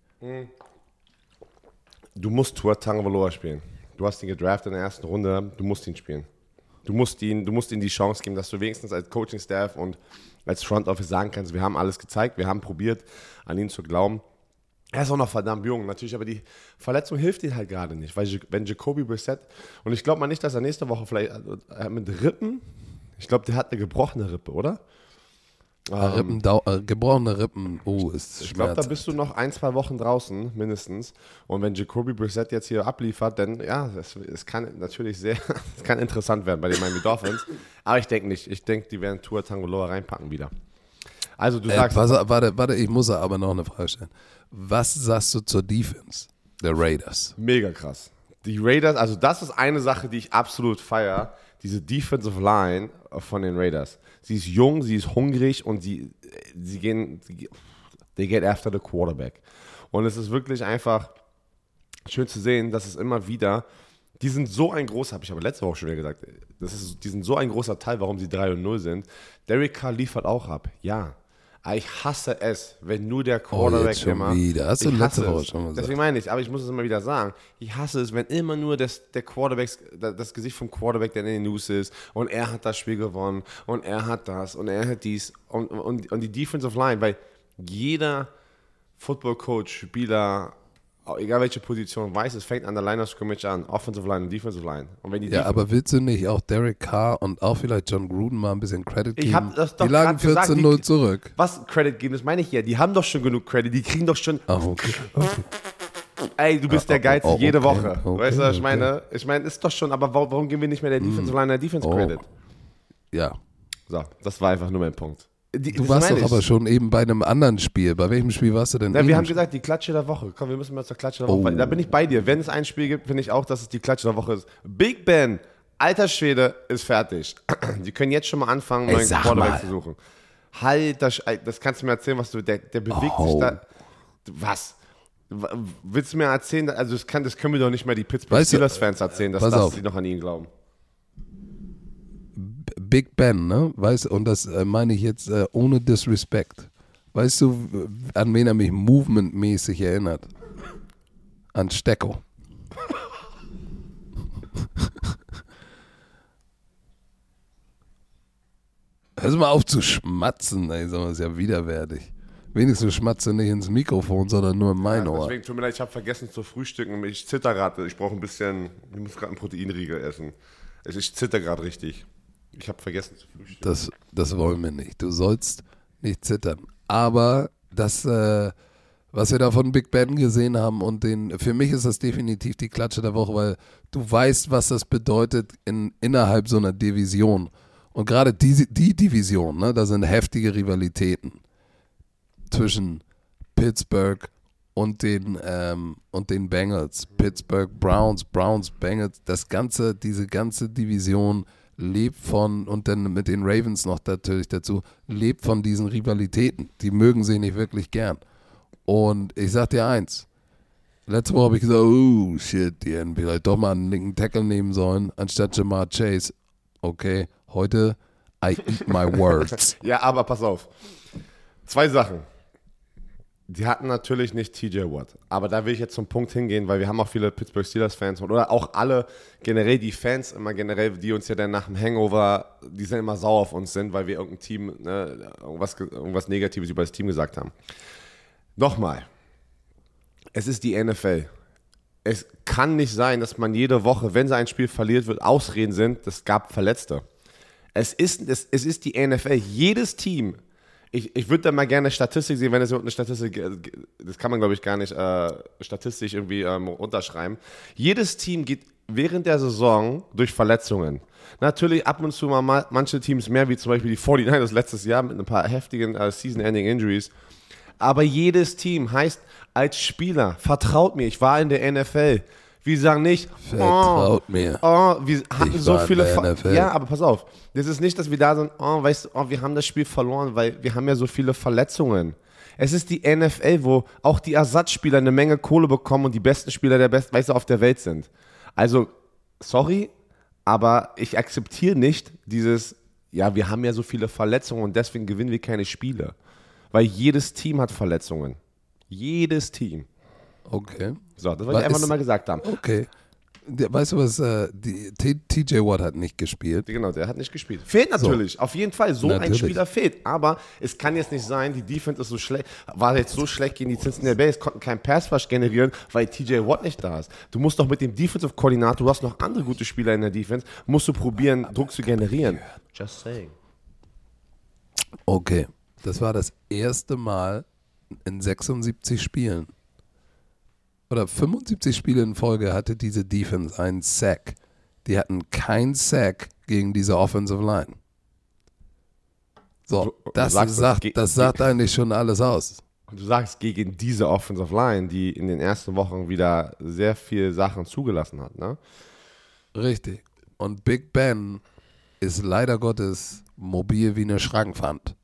Du musst Tua Tagovailoa spielen. Du hast ihn gedraftet in der ersten Runde, du musst ihn spielen. Du musst ihn, du musst ihm die Chance geben, dass du wenigstens als Coaching-Staff und als Front Office sagen kannst, wir haben alles gezeigt, wir haben probiert, an ihn zu glauben. Er ist auch noch verdammt jung, natürlich, aber die Verletzung hilft ihm halt gerade nicht, weil wenn Jacoby Brissett, und ich glaube mal nicht, dass er nächste Woche vielleicht äh, mit Rippen, ich glaube, der hat eine gebrochene Rippe, oder? Rippen, dau- äh, gebrochene Rippen, oh, ist Ich glaube, da Schmerz. bist du noch ein, zwei Wochen draußen, mindestens. Und wenn Jacoby Brissett jetzt hier abliefert, dann, ja, es, es kann natürlich sehr, es kann interessant werden bei den Miami Dolphins. Aber ich denke nicht. Ich denke, die werden Tua Tagovailoa reinpacken wieder. Also du Äh, sagst, warte, warte, warte, ich muss aber noch eine Frage stellen. Was sagst du zur Defense der Raiders? mega krass. Die Raiders, also das ist eine Sache, die ich absolut feiere. Diese Defensive Line von den Raiders. Sie ist jung, sie ist hungrig und sie, sie gehen, they get after the quarterback. Und es ist wirklich einfach schön zu sehen, dass es immer wieder, die sind so ein großer, habe ich aber letzte Woche schon wieder gesagt, das ist, die sind so ein großer Teil, warum sie drei und null sind. Derek Carr liefert auch ab, ja. Aber ich hasse es, wenn nur der Quarterback Oh, jetzt schon immer. wieder. Hast du ich letzte hasse Woche es. schon gesagt. Deswegen meine ich, aber ich muss es immer wieder sagen. Ich hasse es, wenn immer nur das, der Quarterback, das Gesicht vom Quarterback, der in den News ist und er hat das Spiel gewonnen und er hat das und er hat dies und, und, und die Defensive Line, weil jeder Football-Coach, Spieler, egal welche Position, weiß, es fängt an der Line of Scrimmage an, Offensive Line und Defensive Line. Und wenn die Ja, Def- aber willst du nicht auch Derek Carr und auch vielleicht John Gruden mal ein bisschen Credit Ich geben? hab das doch die lagen grad gesagt, vierzehn null die- zurück. was Credit geben, das meine ich ja. Die haben doch schon genug Credit, die kriegen doch schon. Ah, okay. okay. Ey, du bist der Geilste oh, jede okay, Woche. okay, weißt du, was ich okay. meine? Ich meine, ist doch schon, aber warum, warum geben wir nicht mehr der Defensive Line der Defense Oh. Credit? Ja. So, das war einfach nur mein Punkt. Die, Du das warst meine doch ich. aber schon eben bei einem anderen Spiel. Bei welchem Spiel warst du denn? Ja, wir eben haben schon? gesagt, die Klatsche der Woche. Komm, wir müssen mal zur Klatsche der Oh. Woche. Da bin ich bei dir. Wenn es ein Spiel gibt, finde ich auch, dass es die Klatsche der Woche ist. Big Ben, alter Schwede, ist fertig. Die können jetzt schon mal anfangen, Ey, neuen sag Quarterback mal. zu suchen. Halt, das, das kannst du mir erzählen, was du, der, der bewegt Oh. sich da. Was? W- Willst du mir erzählen, also das, kann, das können wir doch nicht mal die Pittsburgh Weißt du, Steelers-Fans erzählen, dass, pass dass auf. sie noch an ihn glauben. Big Ben, ne? Weißt du, und das äh, meine ich jetzt äh, ohne Disrespect. Weißt du, w- an wen er mich movementmäßig erinnert? An Stecko. Hör mal auf zu schmatzen, ey, sag mal, das ist ja widerwärtig. Wenigstens schmatze nicht ins Mikrofon, sondern nur in mein Ja, Ohr. deswegen tut mir leid, ich habe vergessen zu frühstücken. Ich zitter gerade. Ich brauche ein bisschen, ich muss gerade einen Proteinriegel essen. Ich, ich zitter gerade richtig. Ich habe vergessen zu frühstücken. Das, das wollen wir nicht. Du sollst nicht zittern. Aber das, äh, was wir da von Big Ben gesehen haben und den, für mich ist das definitiv die Klatsche der Woche, weil du weißt, was das bedeutet in, innerhalb so einer Division. Und gerade die, die Division, ne, da sind heftige Rivalitäten zwischen Pittsburgh und den, ähm, und den Bengals. Pittsburgh, Browns, Browns, Bengals, das ganze, diese ganze Division lebt von, und dann mit den Ravens noch natürlich dazu, lebt von diesen Rivalitäten. Die mögen sich nicht wirklich gern. Und ich sag dir eins, letzte Woche habe ich gesagt, oh shit, die hätten vielleicht doch mal einen linken Tackle nehmen sollen, anstatt Jamar Chase. Okay, heute, I eat my words. Ja, aber pass auf. Zwei Sachen. Die hatten natürlich nicht T J Watt, aber da will ich jetzt zum Punkt hingehen, weil wir haben auch viele Pittsburgh Steelers-Fans oder auch alle generell die Fans immer generell, die uns ja dann nach dem Hangover, die sind immer sauer auf uns sind, weil wir irgendein Team, ne, irgendwas, irgendwas Negatives über das Team gesagt haben. Nochmal, es ist die N F L. Es kann nicht sein, dass man jede Woche, wenn sie ein Spiel verliert wird, Ausreden sind, es gab Verletzte. Es ist, es, es ist die N F L. Jedes Team. Ich, ich würde da mal gerne Statistik sehen, wenn es eine Statistik, das kann man glaube ich gar nicht äh, statistisch irgendwie ähm, unterschreiben. Jedes Team geht während der Saison durch Verletzungen. Natürlich ab und zu mal manche Teams mehr, wie zum Beispiel die forty-niners letztes Jahr mit ein paar heftigen äh, Season-Ending-Injuries. Aber jedes Team heißt als Spieler, vertraut mir, ich war in der N F L. Wir sagen nicht, Vertraut oh, mir. Oh, wir hatten Ich so war in viele der Ver- N F L. Ja, aber pass auf. Das ist nicht, dass wir da sind, oh, weißt du, oh, wir haben das Spiel verloren, weil wir haben ja so viele Verletzungen. Es ist die N F L, wo auch die Ersatzspieler eine Menge Kohle bekommen und die besten Spieler der besten, weißt du, auf der Welt sind. Also, sorry, aber ich akzeptiere nicht dieses, ja, wir haben ja so viele Verletzungen und deswegen gewinnen wir keine Spiele. Weil jedes Team hat Verletzungen. Jedes Team. Okay. So, das wollte Was ich einfach ist- nur mal gesagt haben. Okay. Der- Weißt du was, äh, die, T- TJ Watt hat nicht gespielt. Genau, der hat nicht gespielt. Fehlt natürlich, auf jeden Fall. So Natürlich. ein Spieler fehlt. Aber es kann jetzt nicht sein, die Defense ist so schlecht, war jetzt so schlecht gegen die Cincinnati Bengals, konnten keinen Pass-Rush generieren, weil T J Watt nicht da ist. Du musst doch mit dem Defensive-Koordinator, du hast noch andere gute Spieler in der Defense, musst du probieren, Druck zu generieren. Just saying. Okay. Das war das erste Mal in sechsundsiebzig Spielen oder fünfundsiebzig Spiele in Folge hatte diese Defense einen Sack. Die hatten keinen Sack gegen diese Offensive Line. So, Du- du das, sagst, das sagt, geht- das sagt eigentlich schon alles aus. Und du sagst, gegen diese Offensive Line, die in den ersten Wochen wieder sehr viel Sachen zugelassen hat, ne? Richtig. Und Big Ben ist leider Gottes mobil wie eine Schrankwand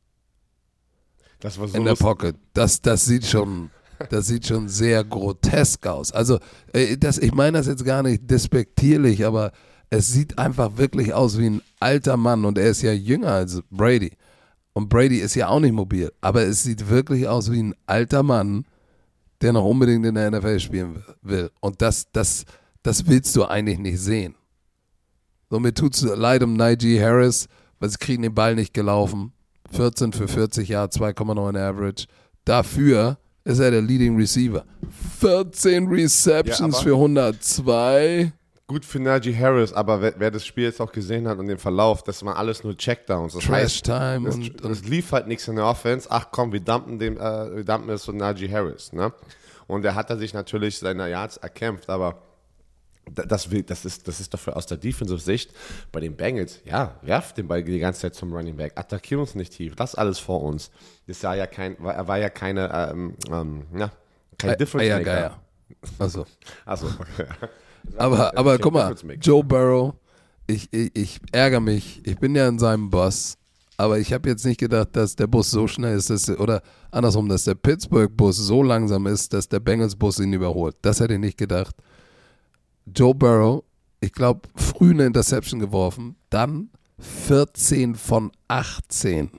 Das war so in der lustig. Pocket. Das, das sieht schon, das sieht schon sehr grotesk aus. Also, äh, das, ich meine das jetzt gar nicht despektierlich, aber es sieht einfach wirklich aus wie ein alter Mann und er ist ja jünger als Brady. Und Brady ist ja auch nicht mobil, aber es sieht wirklich aus wie ein alter Mann, der noch unbedingt in der N F L spielen will. Und das, das, das willst du eigentlich nicht sehen. So, mir tut es leid um Najee Harris, weil sie kriegen den Ball nicht gelaufen. vierzehn für vierzig Yards, zwei Komma neun Average. Dafür ist er der Leading Receiver. vierzehn Receptions Ja, aber- für hundertzwei. Gut für Najee Harris, aber wer, wer das Spiel jetzt auch gesehen hat und den Verlauf, das waren alles nur Checkdowns. Das Trash Time heißt, es, und, es und lief halt nichts in der Offense. Ach komm, wir dumpen, dem, äh, wir dumpen es von Najee Harris. Ne? Und er hat er sich natürlich seine Yards erkämpft, aber da- das, will, das, ist, das ist dafür aus der Defensive-Sicht bei den Bengals, ja, werft den Ball die ganze Zeit zum Running Back, attackieren uns nicht tief, das alles vor uns. Das war ja kein, war, er war ja keine, ähm, ähm, ja, kein Difference Maker. Eiergeier. Also, Achso, okay. aber, aber kein guck mal, Difference Maker. Joe Burrow, ich, ich, ich ärgere mich. Ich bin ja in seinem Bus, aber ich habe jetzt nicht gedacht, dass der Bus so schnell ist, dass, oder andersrum, dass der Pittsburgh-Bus so langsam ist, dass der Bengals-Bus ihn überholt. Das hätte ich nicht gedacht. Joe Burrow, ich glaube, früh eine Interception geworfen, dann vierzehn von achtzehn.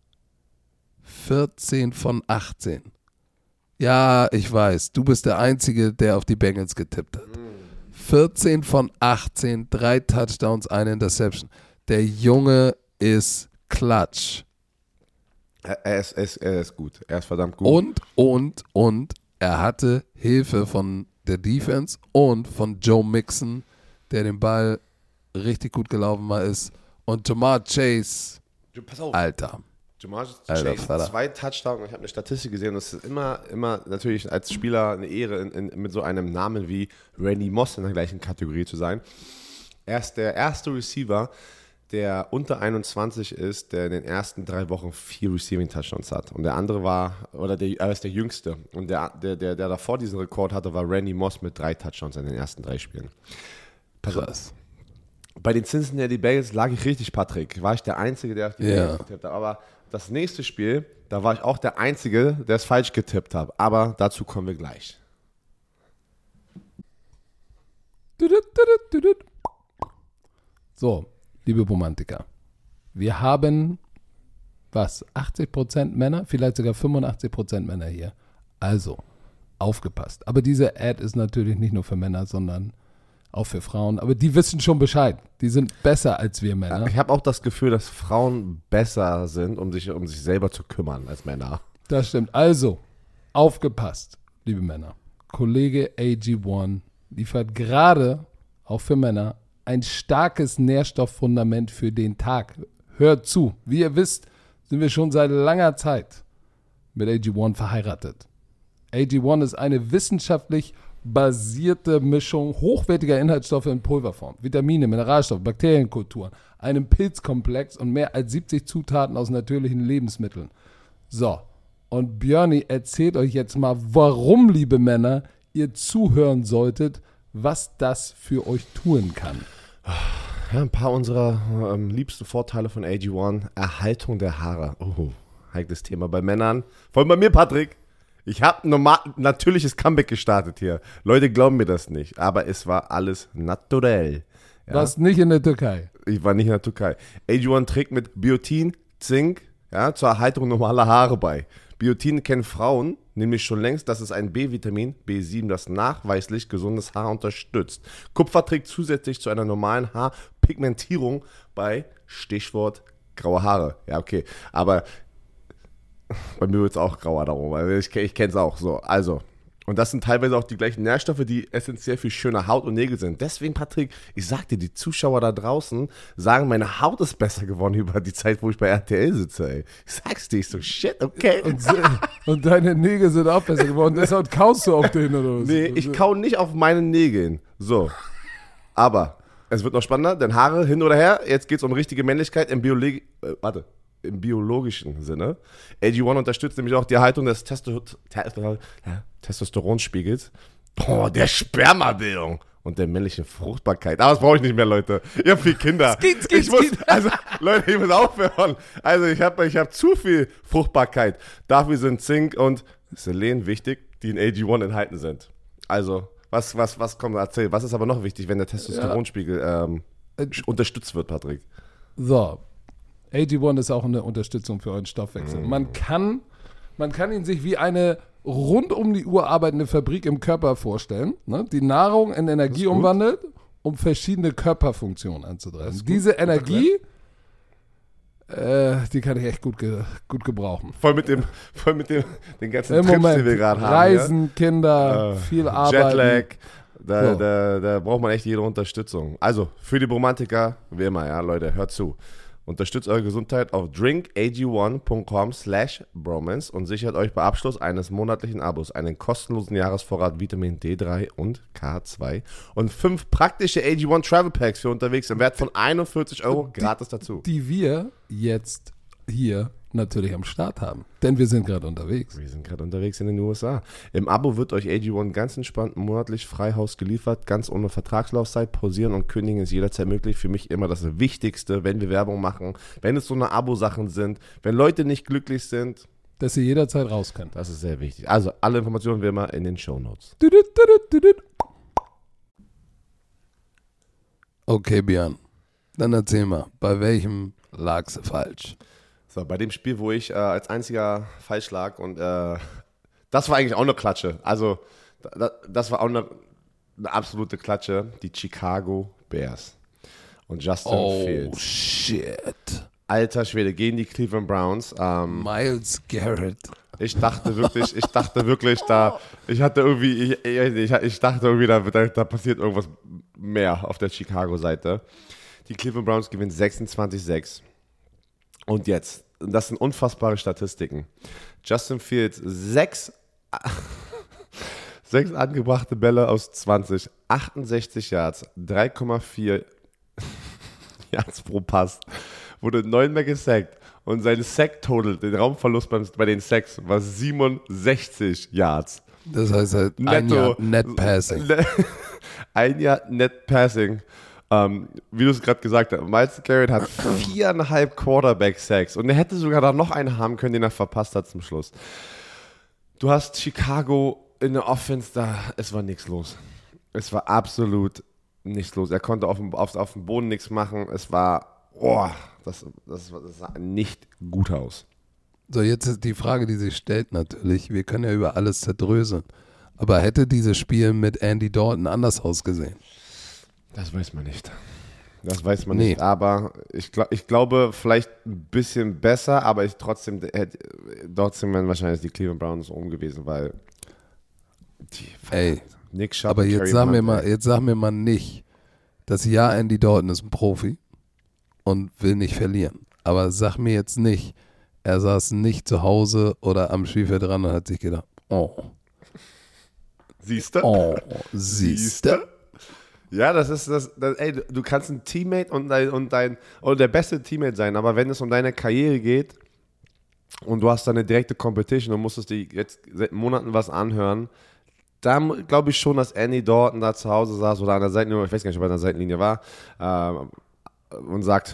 vierzehn von achtzehn. Ja, ich weiß, du bist der Einzige, der auf die Bengals getippt hat. vierzehn von achtzehn, drei Touchdowns, eine Interception. Der Junge ist Clutch. Er, er, ist, er, ist, er ist gut. Er ist verdammt gut. Und, und, und er hatte Hilfe von der Defense und von Joe Mixon, der den Ball richtig gut gelaufen mal ist. Und Jamar Chase, Pass auf. Alter. Jamar Alter, Chase, Vater. zwei Touchdowns. Ich habe eine Statistik gesehen. Das ist immer, immer natürlich als Spieler eine Ehre, in, in, mit so einem Namen wie Randy Moss in der gleichen Kategorie zu sein. Er ist der erste Receiver, der unter einundzwanzig ist, der in den ersten drei Wochen vier Receiving-Touchdowns hat. Und der andere war, oder der, er ist der Jüngste. Und der, der, der, der davor diesen Rekord hatte, war Randy Moss mit drei Touchdowns in den ersten drei Spielen. Krass. Bei den Cincinnati Bengals lag ich richtig, Patrick. War ich der Einzige, der auf die Ja. Bengals getippt hat. Aber das nächste Spiel, da war ich auch der Einzige, der es falsch getippt hat. Aber dazu kommen wir gleich. So, liebe Romantiker, wir haben, was, achtzig Prozent Männer, vielleicht sogar fünfundachtzig Prozent Männer hier. Also, aufgepasst. Aber diese Ad ist natürlich nicht nur für Männer, sondern auch für Frauen. Aber die wissen schon Bescheid. Die sind besser als wir Männer. Ich habe auch das Gefühl, dass Frauen besser sind, um sich um sich selber zu kümmern als Männer. Das stimmt. Also, aufgepasst, liebe Männer. Kollege A G eins liefert gerade, auch für Männer, ein starkes Nährstofffundament für den Tag. Hört zu. Wie ihr wisst, sind wir schon seit langer Zeit mit A G eins verheiratet. A G eins ist eine wissenschaftlich basierte Mischung hochwertiger Inhaltsstoffe in Pulverform, Vitamine, Mineralstoffe, Bakterienkulturen, einem Pilzkomplex und mehr als siebzig Zutaten aus natürlichen Lebensmitteln. So, und Björni erzählt euch jetzt mal, warum, liebe Männer, ihr zuhören solltet, was das für euch tun kann. Ja, ein paar unserer ähm, liebsten Vorteile von A G eins. Erhaltung der Haare. Oh, heikles Thema bei Männern. Vor allem bei mir, Patrick. Ich habe ein normal, natürliches Comeback gestartet hier. Leute glauben mir das nicht, aber es war alles naturell. Ja? Was nicht in der Türkei. Ich war nicht in der Türkei. A G eins trägt mit Biotin, Zink, ja, zur Erhaltung normaler Haare bei. Biotin kennen Frauen nämlich schon längst, das ist ein B-Vitamin, B sieben, das nachweislich gesundes Haar unterstützt. Kupfer trägt zusätzlich zu einer normalen Haarpigmentierung bei, Stichwort, graue Haare. Ja, okay, aber bei mir wird es auch grauer darum, weil ich, ich kenne es auch so. Also, und das sind teilweise auch die gleichen Nährstoffe, die essentiell für schöne Haut und Nägel sind. Deswegen, Patrick, ich sag dir, die Zuschauer da draußen sagen, meine Haut ist besser geworden über die Zeit, wo ich bei R T L sitze, ey. Ich sag's dir, ich so, shit, okay. Und, und deine Nägel sind auch besser geworden. Deshalb kaust du auf den oder was? Nee, ich kau nicht auf meinen Nägeln. So. Aber es wird noch spannender, denn Haare hin oder her, jetzt geht's um richtige Männlichkeit im Biologie, äh, warte. Im biologischen Sinne. A G eins unterstützt nämlich auch die Erhaltung des Testo- Testo- Testosteronspiegels, boah, der Spermabildung und der männlichen Fruchtbarkeit. Aber das brauche ich nicht mehr, Leute. Ihr habt viel Kinder. Skit, skit, ich muss, skit. also, Leute, ich muss aufhören. Also, ich habe ich hab zu viel Fruchtbarkeit. Dafür sind Zink und Selen wichtig, die in A G eins enthalten sind. Also, was, was, was kommt, erzähl. Was ist aber noch wichtig, wenn der Testosteronspiegel ähm, unterstützt wird, Patrick? So, A G eins ist auch eine Unterstützung für euren Stoffwechsel. Man kann, man kann ihn sich wie eine rund um die Uhr arbeitende Fabrik im Körper vorstellen, ne, die Nahrung in Energie umwandelt, um verschiedene Körperfunktionen anzutreiben. Diese Energie, äh, die kann ich echt gut, ge, gut gebrauchen. Voll mit dem, voll mit dem, den ganzen Im Trips, Moment, die wir gerade haben. Reisen, ja? Kinder, Äh, viel Arbeit. Jetlag, da, So. da, da braucht man echt jede Unterstützung. Also, für die Romantiker, wie immer, ja, Leute, hört zu. Unterstützt eure Gesundheit auf drinkag1.com slash bromance und sichert euch bei Abschluss eines monatlichen Abos einen kostenlosen Jahresvorrat Vitamin D drei und K zwei und fünf praktische A G eins Travel Packs für unterwegs im Wert von einundvierzig Euro gratis dazu. Die wir jetzt hier natürlich am Start haben. Denn wir sind gerade unterwegs. Wir sind gerade unterwegs in den U S A. Im Abo wird euch A G eins ganz entspannt monatlich Freihaus geliefert, ganz ohne Vertragslaufzeit. Pausieren und kündigen ist jederzeit möglich. Für mich immer das Wichtigste, wenn wir Werbung machen, wenn es so eine Abo-Sachen sind, wenn Leute nicht glücklich sind, Dass ihr jederzeit raus könnt. das ist sehr wichtig. Also alle Informationen wie immer in den Shownotes. Okay, Björn. Dann erzähl mal, bei welchem lagst du falsch? So, bei dem Spiel, wo ich äh, als einziger falsch lag und äh, das war eigentlich auch eine Klatsche. Also da, das war auch eine, eine absolute Klatsche. Die Chicago Bears und Justin Oh, Fields. shit. alter Schwede, gegen die Cleveland Browns. Ähm, Myles Garrett. Ich dachte wirklich, ich dachte wirklich, da, ich hatte irgendwie, ich, ich, ich dachte irgendwie, da, da, da passiert irgendwas mehr auf der Chicago-Seite. Die Cleveland Browns gewinnen sechsundzwanzig sechs. Und jetzt, das sind unfassbare Statistiken. Justin Fields, sechs, sechs angebrachte Bälle aus zwanzig, achtundsechzig Yards, drei Komma vier Yards pro Pass, wurde neunmal gesackt. Und sein Sack-Total, den Raumverlust bei, bei den Sacks, war siebenundsechzig Yards. Das heißt halt ein Netto, Jahr Net Passing. Ein Jahr Net Passing. Ähm, wie du es gerade gesagt hast, Myles Garrett hat viereinhalb Quarterback-Sacks. Und er hätte sogar da noch einen haben können, den er verpasst hat zum Schluss. Du hast Chicago in der Offense, da, es war nichts los. Es war absolut nichts los. Er konnte auf dem, auf, auf dem Boden nichts machen. Es war, oh, das, das, das sah nicht gut aus. So, jetzt ist die Frage, die sich stellt natürlich, wir können ja über alles zerdröseln, aber hätte dieses Spiel mit Andy Dalton anders ausgesehen? Das weiß man nicht. Das weiß man Nee. nicht, aber ich, glaub, ich glaube vielleicht ein bisschen besser, aber ich trotzdem, hätte, trotzdem wären wahrscheinlich die Cleveland Browns oben gewesen, weil die, Ey, Nick Chubb aber und jetzt Kareem sag, mir Hunt, mal, ey. jetzt sag mir mal nicht, dass ja, Andy Dalton ist ein Profi und will nicht verlieren. Aber sag mir jetzt nicht, er saß nicht zu Hause oder am Spielfeld dran und hat sich gedacht, oh, Siehst du? oh, siehste. Ja, das ist das, das ey, du kannst ein Teammate und dein, und dein oder der beste Teammate sein, aber wenn es um deine Karriere geht und du hast da eine direkte Competition und musstest dir jetzt seit Monaten was anhören, dann glaube ich schon, dass Andy Dalton da zu Hause saß oder an der Seitenlinie, ich weiß gar nicht, ob er an der Seitenlinie war, äh, und sagt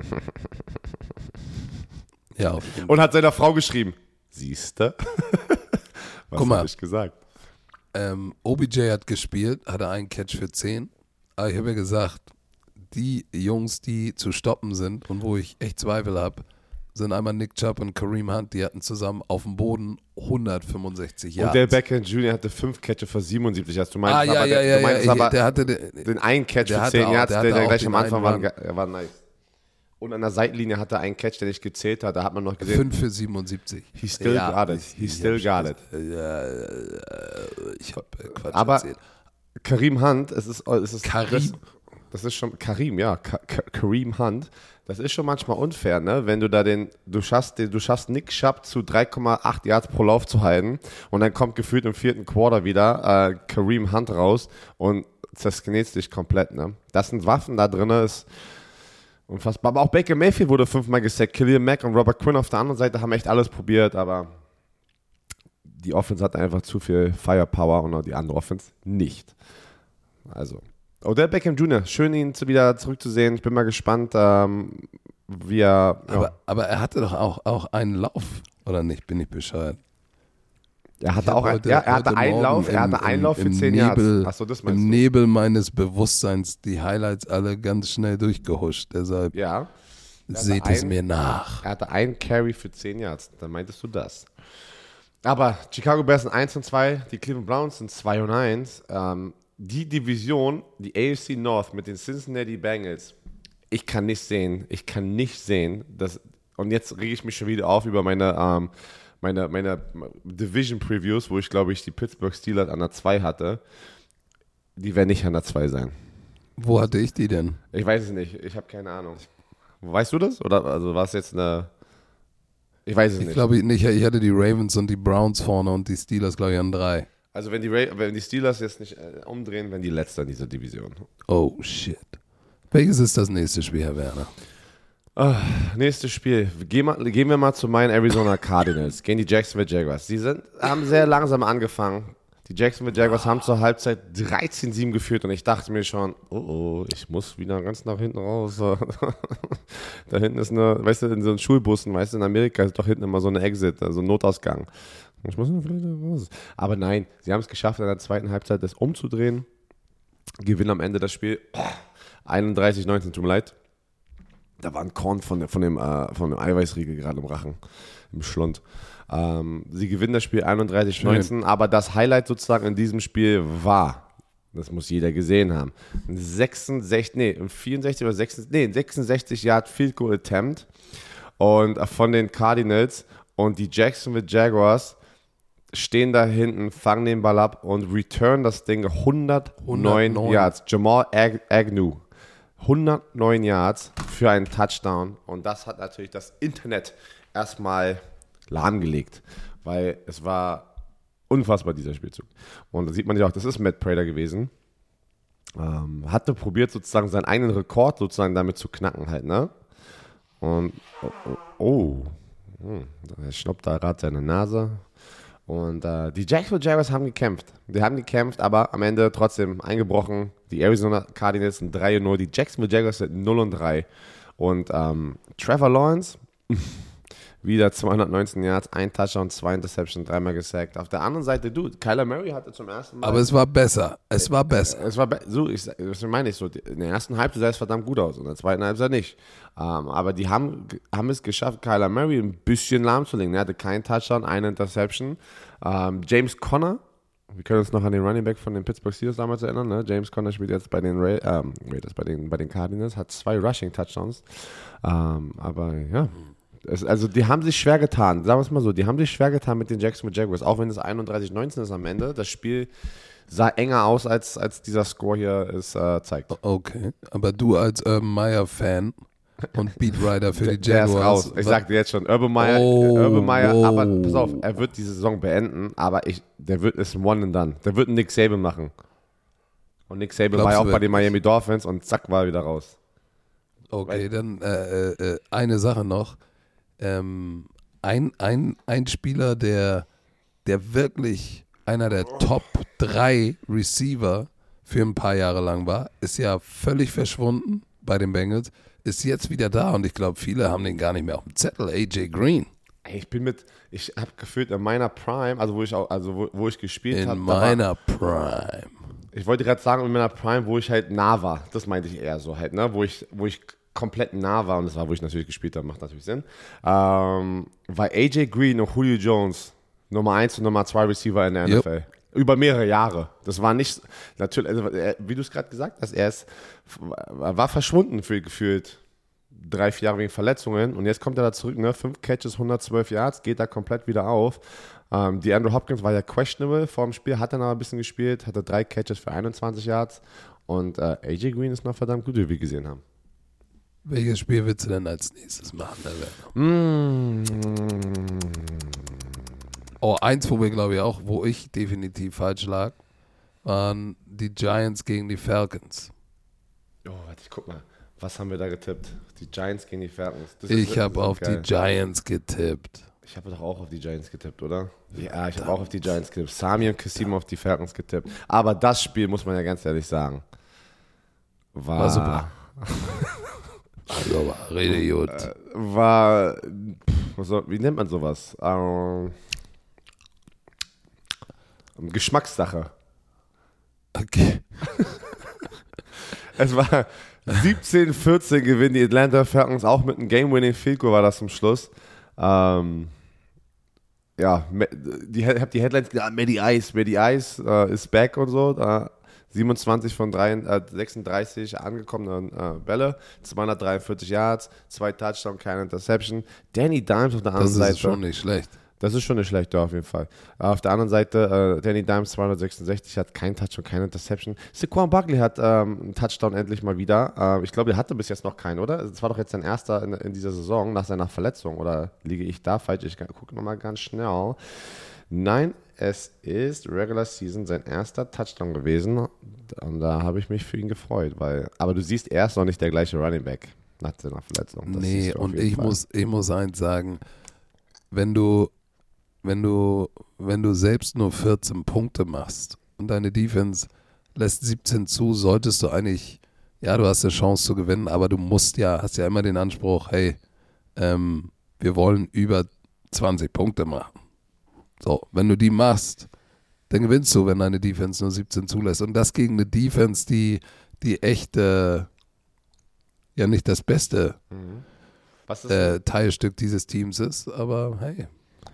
Ja, auf jeden Fall. und hat seiner Frau geschrieben, siehste? Was Guck mal. habe ich gesagt? Ähm, O B J hat gespielt, hatte einen Catch für zehn. Aber ich habe ja gesagt, die Jungs, die zu stoppen sind und wo ich echt Zweifel habe, sind einmal Nick Chubb und Kareem Hunt. Die hatten zusammen auf dem Boden hundertfünfundsechzig Yards. Und der Beckham Junior hatte fünf Catches für siebenundsiebzig Yards. Du meinst ah, ja, aber, ja, der, ja, du meinst ja, aber der hatte den, den einen Catch der für hatte zehn auch- Yards, der der, hatte der auch gleich den am Anfang einen war, er war nice. Und an der Seitenlinie hatte er einen Catch, der nicht gezählt hat. Da hat man noch gesehen, fünf für siebenundsiebzig. he still Ja, got it. ich- He ich still hab- got it. Ja, äh, ich habe Quatsch Aber erzählt. Kareem Hunt, es ist, es ist Kareem? Das, das ist schon Kareem, ja, Ka Ka Kareem Hunt. Das ist schon manchmal unfair, ne? Wenn du da den, du schaffst, den, du schaffst Nick Chubb zu drei Komma acht Yards pro Lauf zu halten und dann kommt gefühlt im vierten Quarter wieder äh, Kareem Hunt raus und zersknetst dich komplett, ne? Das sind Waffen da drin, ist unfassbar. Aber auch Baker Mayfield wurde fünfmal gesackt. Khalil Mack und Robert Quinn auf der anderen Seite haben echt alles probiert, aber die Offense hat einfach zu viel Firepower und auch die andere Offense nicht. Also, Odell Beckham Junior, schön ihn zu wieder zurückzusehen. Ich bin mal gespannt, ähm, wie er. Ja, Aber, aber er hatte doch auch, auch einen Lauf, oder nicht? Bin ich bescheuert? er Ich hatte hab auch ein, heute- ja, er hatte heute einen Morgen Lauf, er im- hatte einen im- Lauf für im zehn Nebel- Yards. Achso, das meinst Im du? Nebel meines Bewusstseins die Highlights alle ganz schnell durchgehuscht. Deshalb Ja. seht hatte es einen- mir nach. Er hatte einen Carry für zehn Yards. Dann meintest du das. Aber Chicago Bears sind eins und zwei, die Cleveland Browns sind zwei und eins. Ähm, die Division, die A F C North mit den Cincinnati Bengals, ich kann nicht sehen, ich kann nicht sehen, dass, und jetzt rege ich mich schon wieder auf über meine, ähm, meine, meine Division Previews, wo ich glaube ich die Pittsburgh Steelers an der zwei hatte. Die werden nicht an der zwei sein. Wo hatte ich die denn? Ich weiß es nicht, ich habe keine Ahnung. Weißt du das? Oder also war es jetzt eine. Ich weiß es Ich nicht. glaube nicht, ich hatte die Ravens und die Browns vorne und die Steelers, glaube ich, an drei. Also wenn die, Ra- wenn die Steelers jetzt nicht äh, umdrehen, werden die Letzter in dieser Division. Oh, shit. Welches ist das nächste Spiel, Herr Werner? Ah, nächstes Spiel. Gehen, mal, gehen wir mal zu meinen Arizona Cardinals. Gegen die Jacksonville Jaguars. Die sind, haben sehr langsam angefangen. Die Jacksonville Jaguars haben zur Halbzeit dreizehn sieben geführt und ich dachte mir schon, oh oh, ich muss wieder ganz nach hinten raus. Da hinten ist eine, weißt du, in so einen Schulbussen, weißt du, in Amerika ist doch hinten immer so eine Exit, also ein Notausgang. Ich muss vielleicht raus. Aber nein, sie haben es geschafft, in der zweiten Halbzeit das umzudrehen. Gewinnen am Ende das Spiel. einunddreißig neunzehn, tut mir leid. Da war ein Korn von, der, von, dem, äh, von dem Eiweißriegel gerade im Rachen, im Schlund. Ähm, sie gewinnen das Spiel einunddreißig neunzehn, aber das Highlight sozusagen in diesem Spiel war Das muss jeder gesehen haben. Ein sechsundsechzig, nee, ein vierundsechzig oder sechsundsechzig, nee, ein sechsundsechzig Yard Field Goal Attempt und von den Cardinals und die Jacksonville Jaguars stehen da hinten, fangen den Ball ab und return das Ding hundertneun, hundertneun Yards. Jamal Ag- Agnew. hundertneun Yards für einen Touchdown. Und das hat natürlich das Internet erstmal lahmgelegt, weil es war unfassbar, dieser Spielzug. Und da sieht man ja auch, das ist Matt Prater gewesen. Ähm, hatte probiert, sozusagen seinen eigenen Rekord sozusagen damit zu knacken halt, ne? Und, oh, oh, oh. Hm, er schnappt da gerade seine Nase. Und äh, die Jacksonville Jaguars haben gekämpft. Die haben gekämpft, aber am Ende trotzdem eingebrochen. Die Arizona Cardinals sind drei und null, die Jacksonville Jaguars sind null und drei. Und ähm, Trevor Lawrence, wieder zweihundertneunzehn Yards, ein Touchdown, zwei Interceptions, dreimal gesackt. Auf der anderen Seite, du, Kyler Murray hatte zum ersten Mal... Aber es war besser. Es war besser. Es war be- so, ich, das meine ich so. In der ersten Halbzeit sah es verdammt gut aus, in der zweiten Halbzeit nicht. Ähm, aber die haben, haben es geschafft, Kyler Murray ein bisschen lahmzulegen. Er hatte keinen Touchdown, eine Interception. Ähm, James Conner, wir können uns noch an den Running Back von den Pittsburgh Steelers damals erinnern. Ne? James Conner spielt jetzt bei den, Ra- ähm, Raiders, bei den, bei den Cardinals, hat zwei Rushing Touchdowns. Ähm, aber ja... Es, also die haben sich schwer getan, sagen wir es mal so, die haben sich schwer getan mit den Jacksonville Jaguars, auch wenn es einunddreißig neunzehn ist am Ende. Das Spiel sah enger aus, als, als dieser Score hier es äh, zeigt. Okay, aber du als Urban Meyer-Fan und Beatwriter für die Der ist Jaguars. raus. Ich sagte jetzt schon, Urban Meyer, Oh, Urban Meyer wow. aber pass auf, er wird die Saison beenden, aber ich, der wird es ein One and Done. Der wird einen Nick Saban machen. Und Nick Saban Glaubst war ja auch du bei den wirklich? Miami Dolphins und zack, war er wieder raus. Okay, dann äh, äh, eine Sache noch. Ähm, ein, ein, ein Spieler, der, der wirklich einer der Top drei Receiver für ein paar Jahre lang war, ist ja völlig verschwunden bei den Bengals, ist jetzt wieder da und ich glaube, viele haben den gar nicht mehr auf dem Zettel. A J Green. Ey, ich bin mit, ich habe gefühlt in meiner Prime, also wo ich auch, also wo, wo ich gespielt habe. In meiner Prime. Ich wollte gerade sagen, in meiner Prime, wo ich halt nah war. Das meinte ich eher so halt, ne? Wo ich, wo ich komplett nah war, und das war, wo ich natürlich gespielt habe, macht natürlich Sinn. Ähm, war A J Green und Julio Jones Nummer eins und Nummer zwei Receiver in der N F L. Yep. Über mehrere Jahre. Das war nicht, natürlich, also, wie du es gerade gesagt hast, er ist, war verschwunden für gefühlt drei, vier Jahre wegen Verletzungen und jetzt kommt er da zurück, ne? Fünf Catches, hundertzwölf Yards, geht da komplett wieder auf. Ähm, die Andrew Hopkins war ja questionable vor dem Spiel, hat dann aber ein bisschen gespielt, hatte drei Catches für einundzwanzig Yards und äh, A J Green ist noch verdammt gut, wie wir gesehen haben. Welches Spiel willst du denn als nächstes machen? Mm. Oh, eins, wo wir, glaube ich, auch, wo ich definitiv falsch lag, waren die Giants gegen die Falcons. Oh, warte, ich guck mal. Was haben wir da getippt? Die Giants gegen die Falcons. Das ich ist, habe auf geil. die Giants getippt. Ich habe doch auch auf die Giants getippt, oder? Ja, ich habe auch auf die Giants getippt. Sami und Kassim auf die Falcons getippt. Aber das Spiel, muss man ja ganz ehrlich sagen, war... War super. Also war richtig gut. Äh, war... Pff, so, wie nennt man sowas? Ähm, Geschmackssache. Okay. Es war siebzehn vierzehn gewinnen die Atlanta Falcons, auch mit einem Game-Winning Field Goal war das zum Schluss. Ähm, ja, ich habe die Headlines gesagt, Matty Ice, Matty Ice äh, ist back und so. Äh, siebenundzwanzig von drei, äh, sechsunddreißig angekommenen äh, Bälle, zweihundertdreiundvierzig Yards, zwei Touchdowns, keine Interception. Danny Dimes auf der anderen das Seite. Das ist schon nicht schlecht. Das ist schon nicht schlecht, ja, auf jeden Fall. Auf der anderen Seite, äh, Danny Dimes zweihundertsechsundsechzig, hat keinen Touchdown, keine Interception. Saquon Barkley hat ähm, einen Touchdown endlich mal wieder. Äh, ich glaube, der hatte bis jetzt noch keinen, oder? Das war doch jetzt sein erster in, in dieser Saison nach seiner Verletzung. Oder liege ich da falsch? Ich gucke nochmal ganz schnell. Nein, es ist Regular Season sein erster Touchdown gewesen. Und da habe ich mich für ihn gefreut. Weil, aber du siehst, er ist noch nicht der gleiche Running Back nach seiner Verletzung. Das nee, und ich muss, ich muss eins sagen, wenn du Wenn du, wenn du selbst nur vierzehn Punkte machst und deine Defense lässt siebzehn zu, solltest du eigentlich, ja, du hast eine Chance zu gewinnen, aber du musst ja, hast ja immer den Anspruch, hey, ähm, wir wollen über zwanzig Punkte machen. So, wenn du die machst, dann gewinnst du, wenn deine Defense nur siebzehn zulässt. Und das gegen eine Defense, die, die echt, äh, ja nicht das beste mhm. Was ist äh, Teilstück dieses Teams ist, aber hey.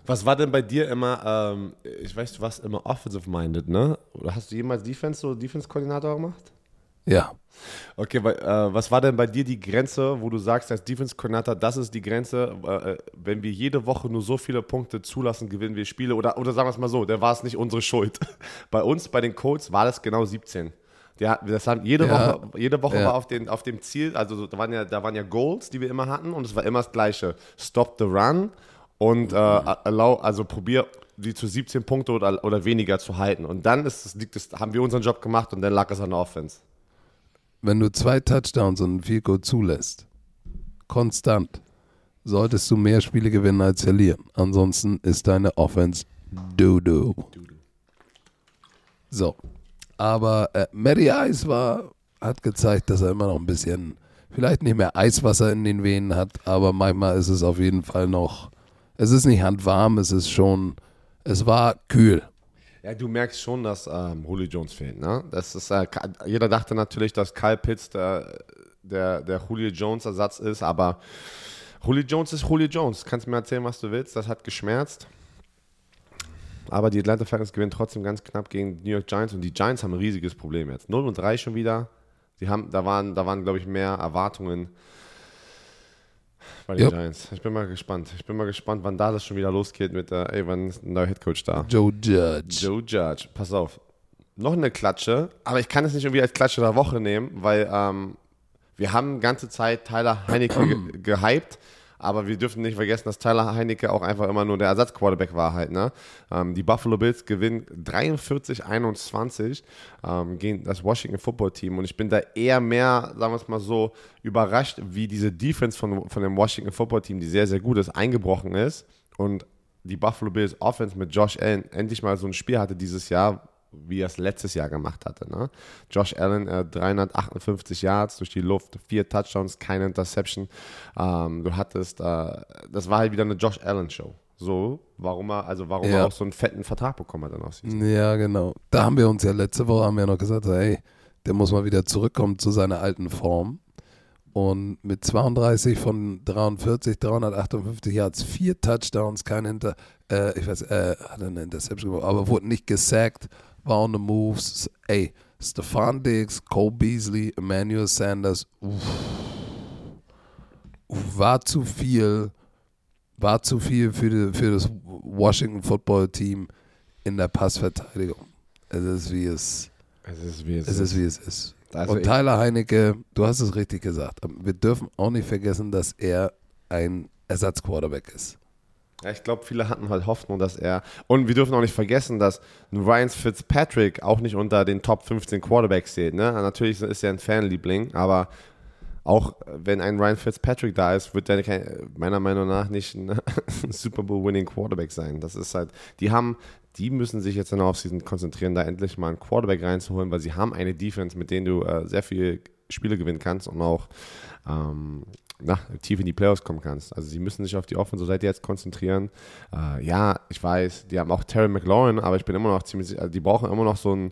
Was war denn bei dir immer, ähm, ich weiß, du warst immer offensive-minded, ne? Oder hast du jemals Defense, so Defense-Koordinator gemacht? Ja. Okay, weil, äh, was war denn bei dir die Grenze, wo du sagst, als Defense-Koordinator, das ist die Grenze, äh, wenn wir jede Woche nur so viele Punkte zulassen, gewinnen wir Spiele? Oder, oder sagen wir es mal so, der war es nicht unsere Schuld. Bei uns, bei den Colts, war das genau siebzehn. Der, das haben jede Ja. Woche, jede Woche Ja. war auf, den, auf dem Ziel, also da waren, ja, da waren ja Goals, die wir immer hatten und es war immer das Gleiche. Stop the run und äh, allow, also probier die zu siebzehn Punkte oder, oder weniger zu halten. Und dann ist es, liegt es, haben wir unseren Job gemacht und dann lag es an der Offense. Wenn du zwei Touchdowns und ein Field Goal zulässt, konstant, solltest du mehr Spiele gewinnen als verlieren. Ansonsten ist deine Offense Doo-Doo. So. Aber äh, Matty Ice war, hat gezeigt, dass er immer noch ein bisschen, vielleicht nicht mehr Eiswasser in den Venen hat, aber manchmal ist es auf jeden Fall noch, es ist nicht handwarm, es ist schon, es war kühl. Ja, du merkst schon, dass ähm, Julio Jones fehlt. Ne? Das ist, äh, jeder dachte natürlich, dass Kyle Pitts der, der, der Julio Jones-Ersatz ist, aber Julio Jones ist Julio Jones. Kannst mir erzählen, was du willst. Das hat geschmerzt. Aber die Atlanta Falcons gewinnen trotzdem ganz knapp gegen die New York Giants und die Giants haben ein riesiges Problem jetzt. null und drei schon wieder. Die haben, da waren, da waren glaube ich, mehr Erwartungen bei den Yep. Giants. Ich bin mal gespannt. Ich bin mal gespannt, wann da das schon wieder losgeht mit, äh, ey, wann ist ein neuer Headcoach da? Joe Judge. Joe Judge. Pass auf. Noch eine Klatsche, aber ich kann es nicht irgendwie als Klatsche der Woche nehmen, weil ähm, wir haben ganze Zeit Tyler Heinecke ge- gehypt, aber wir dürfen nicht vergessen, dass Tyler Heinecke auch einfach immer nur der Ersatzquarterback war halt. Ne? Ähm, die Buffalo Bills gewinnen dreiundvierzig einundzwanzig ähm, gegen das Washington Football Team und ich bin da eher mehr, sagen wir es mal so, überrascht, wie diese Defense von, von dem Washington Football Team, die sehr, sehr gut ist, eingebrochen ist und die Buffalo Bills Offense mit Josh Allen endlich mal so ein Spiel hatte dieses Jahr, wie er es letztes Jahr gemacht hatte. Ne? Josh Allen, äh, dreihundertachtundfünfzig Yards durch die Luft, vier Touchdowns, keine Interception. Ähm, du hattest, äh, das war halt wieder eine Josh Allen Show. So, warum er, also warum Ja. er auch so einen fetten Vertrag bekommen hat dann aus diesem. Ja, genau. Da haben wir uns ja letzte Woche haben wir noch gesagt, hey, der muss mal wieder zurückkommen zu seiner alten Form. Und mit zweiunddreißig von dreiundvierzig, dreihundertachtundfünfzig Yards, vier Touchdowns, kein Hinter, äh, ich weiß, äh, hat er eine Interception gemacht, aber wurde nicht gesackt, war on the moves. Ey, Stephon Diggs, Cole Beasley, Emmanuel Sanders, uff, uff, war zu viel, war zu viel für, die, für das Washington Football Team in der Passverteidigung. Es ist wie es, Es ist wie es, es ist wie es ist. Also Und ich- Tyler Heinecke, du hast es richtig gesagt, wir dürfen auch nicht vergessen, dass er ein Ersatzquarterback ist. Ja, ich glaube, viele hatten halt Hoffnung, dass er. Und wir dürfen auch nicht vergessen, dass ein Ryan Fitzpatrick auch nicht unter den Top fünfzehn Quarterbacks zählt. Ne? Natürlich ist er ein Fanliebling, aber auch wenn ein Ryan Fitzpatrick da ist, wird er kein, meiner Meinung nach nicht ein Super Bowl-winning Quarterback sein. Das ist halt, die haben, die müssen sich jetzt in der Offseason konzentrieren, da endlich mal einen Quarterback reinzuholen, weil sie haben eine Defense, mit denen du äh, sehr viele Spiele gewinnen kannst und auch ähm, na, tief in die Playoffs kommen kannst. Also sie müssen sich auf die Offensive Seite jetzt konzentrieren. Äh, ja, ich weiß, die haben auch Terry McLaurin, aber ich bin immer noch ziemlich sicher, die brauchen immer noch so einen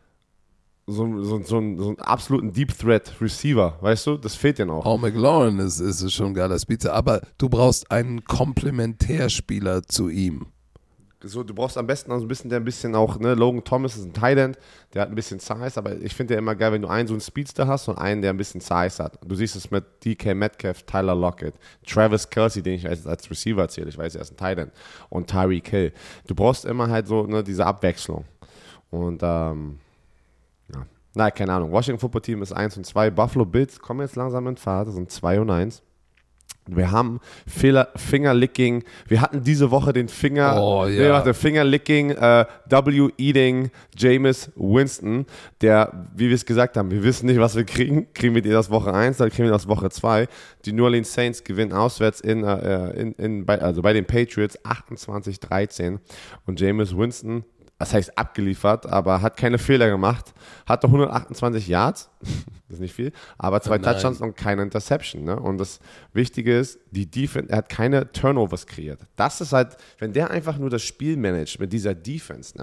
so, so, so, einen, so einen absoluten Deep Threat Receiver, weißt du? Das fehlt denen auch. Paul McLaurin ist, ist schon ein geiler Spitze, aber du brauchst einen Komplementärspieler zu ihm. So, du brauchst am besten also ein bisschen, der ein bisschen auch, ne, Logan Thomas ist ein Tight End, der hat ein bisschen Size, aber ich finde ja immer geil, wenn du einen so einen Speedster hast und einen, der ein bisschen Size hat. Du siehst es mit D K Metcalf, Tyler Lockett, Travis Kelce, den ich als, als Receiver zähle, ich weiß, er ist ein Tight End, und Tyreek Hill. Du brauchst immer halt so, ne, diese Abwechslung. Und, ähm, ja, na, keine Ahnung. Washington Football Team ist eins und zwei, Buffalo Bills kommen jetzt langsam in Fahrt, das sind zwei und eins. Wir haben Fehler, Fingerlicking. Wir hatten diese Woche den Finger, Oh, nee, ja. warte, Fingerlicking, äh, W-Eating Jameis Winston, der, wie wir es gesagt haben, wir wissen nicht, was wir kriegen. Kriegen wir die das Woche eins, dann kriegen wir das Woche zwei. Die New Orleans Saints gewinnen auswärts in, äh, in, in, bei, also bei den Patriots achtundzwanzig dreizehn. Und Jameis Winston, das heißt abgeliefert, aber hat keine Fehler gemacht, hatte hundertachtundzwanzig Yards, das ist nicht viel, aber zwei Nein. Touchdowns und keine Interception. Ne? Und das Wichtige ist, die Defense, er hat keine Turnovers kreiert. Das ist halt, wenn der einfach nur das Spiel managt mit dieser Defense, ne?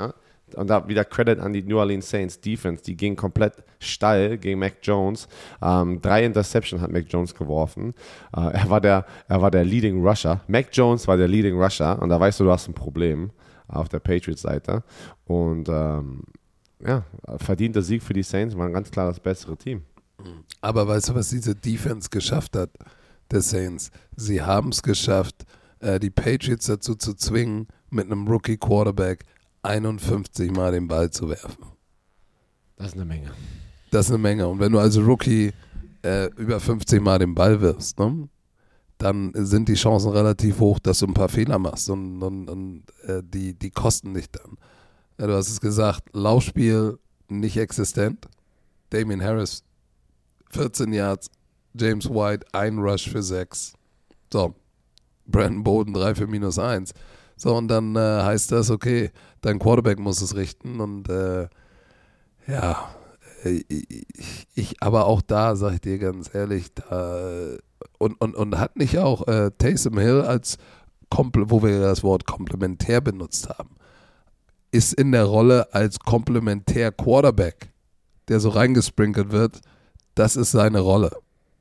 und da wieder Credit an die New Orleans Saints Defense, die ging komplett steil gegen Mac Jones. Ähm, drei Interceptions hat Mac Jones geworfen. Äh, er, war der, er war der Leading Rusher. Mac Jones war der Leading Rusher und da weißt du, du hast ein Problem auf der Patriots-Seite. Und ähm, ja, verdienter Sieg für die Saints, war ein ganz klar das bessere Team. Aber weißt du, was diese Defense geschafft hat, der Saints? Sie haben es geschafft, äh, die Patriots dazu zu zwingen, mit einem Rookie-Quarterback einundfünfzig Mal den Ball zu werfen. Das ist eine Menge. Das ist eine Menge. Und wenn du als Rookie äh, über fünfzig Mal den Ball wirfst, ne, dann sind die Chancen relativ hoch, dass du ein paar Fehler machst. Und, und, und äh, die, die kosten dich dann. Ja, du hast es gesagt, Laufspiel nicht existent. Damien Harris, vierzehn Yards. James White, ein Rush für sechs. So, Brandon Bolden, drei für minus eins. So, und dann äh, heißt das, okay, dein Quarterback muss es richten. Und äh, ja, ich, ich, aber auch da, sag ich dir ganz ehrlich, da, und, und, und hat nicht auch äh, Taysom Hill als, Kompl- wo wir das Wort komplementär benutzt haben, ist in der Rolle als komplementär Quarterback, der so reingesprinkelt wird, das ist seine Rolle.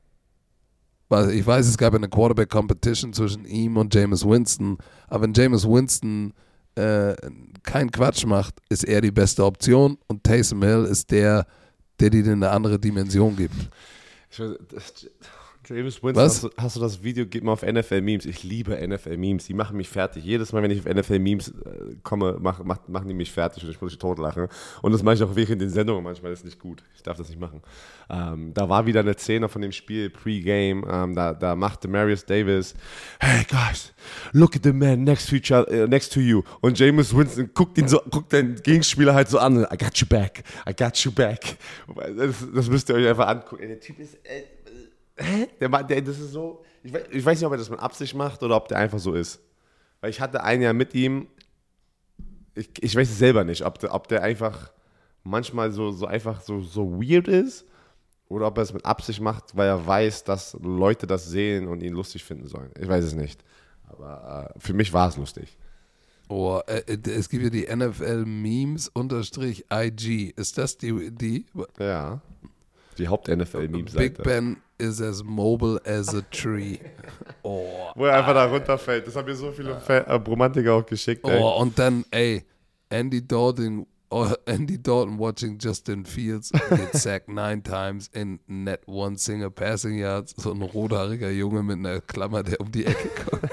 Weil ich weiß, es gab eine Quarterback-Competition zwischen ihm und Jameis Winston, aber wenn Jameis Winston äh, keinen Quatsch macht, ist er die beste Option und Taysom Hill ist der, der dir eine andere Dimension gibt. Ich weiß, das, Jameis Winston, Was? hast du, hast du das Video, gib mal auf N F L-Memes. Ich liebe N F L-Memes, die machen mich fertig. Jedes Mal, wenn ich auf N F L-Memes äh, komme, mach, mach, machen die mich fertig und ich muss mich totlachen. Und das mache ich auch während den Sendungen manchmal, das ist nicht gut. Ich darf das nicht machen. Ähm, da war wieder eine Szene von dem Spiel, Pre-Game, ähm, da, da machte Marius Davis, hey guys, look at the man next to, each other, uh, next to you. Und Jameis Winston guckt ihn so, guckt den Gegenspieler halt so an, I got you back, I got you back. Das, das müsst ihr euch einfach angucken. Der Typ ist, äh, Hä? Der, der, das ist so, ich weiß, ich weiß nicht, ob er das mit Absicht macht oder ob der einfach so ist. Weil ich hatte ein Jahr mit ihm, ich, ich weiß es selber nicht, ob der, ob der einfach manchmal so, so einfach so, so weird ist oder ob er es mit Absicht macht, weil er weiß, dass Leute das sehen und ihn lustig finden sollen. Ich weiß es nicht. Aber äh, für mich war es lustig. Oh, äh, es gibt ja die N F L Memes unterstrich I G. Ist das die? die? Ja. Die Haupt-N F L-Memes-Seite. Big Ben is as mobile as a tree. Oh, Wo er einfach da runterfällt. Das haben mir so viele Fan- äh, Romantiker auch geschickt. Ey. oh, und dann, ey, Andy Dalton, oh, Andy Dalton watching Justin Fields get sacked nine times in net one single passing yards. So ein rothaariger Junge mit einer Klammer, der um die Ecke kommt.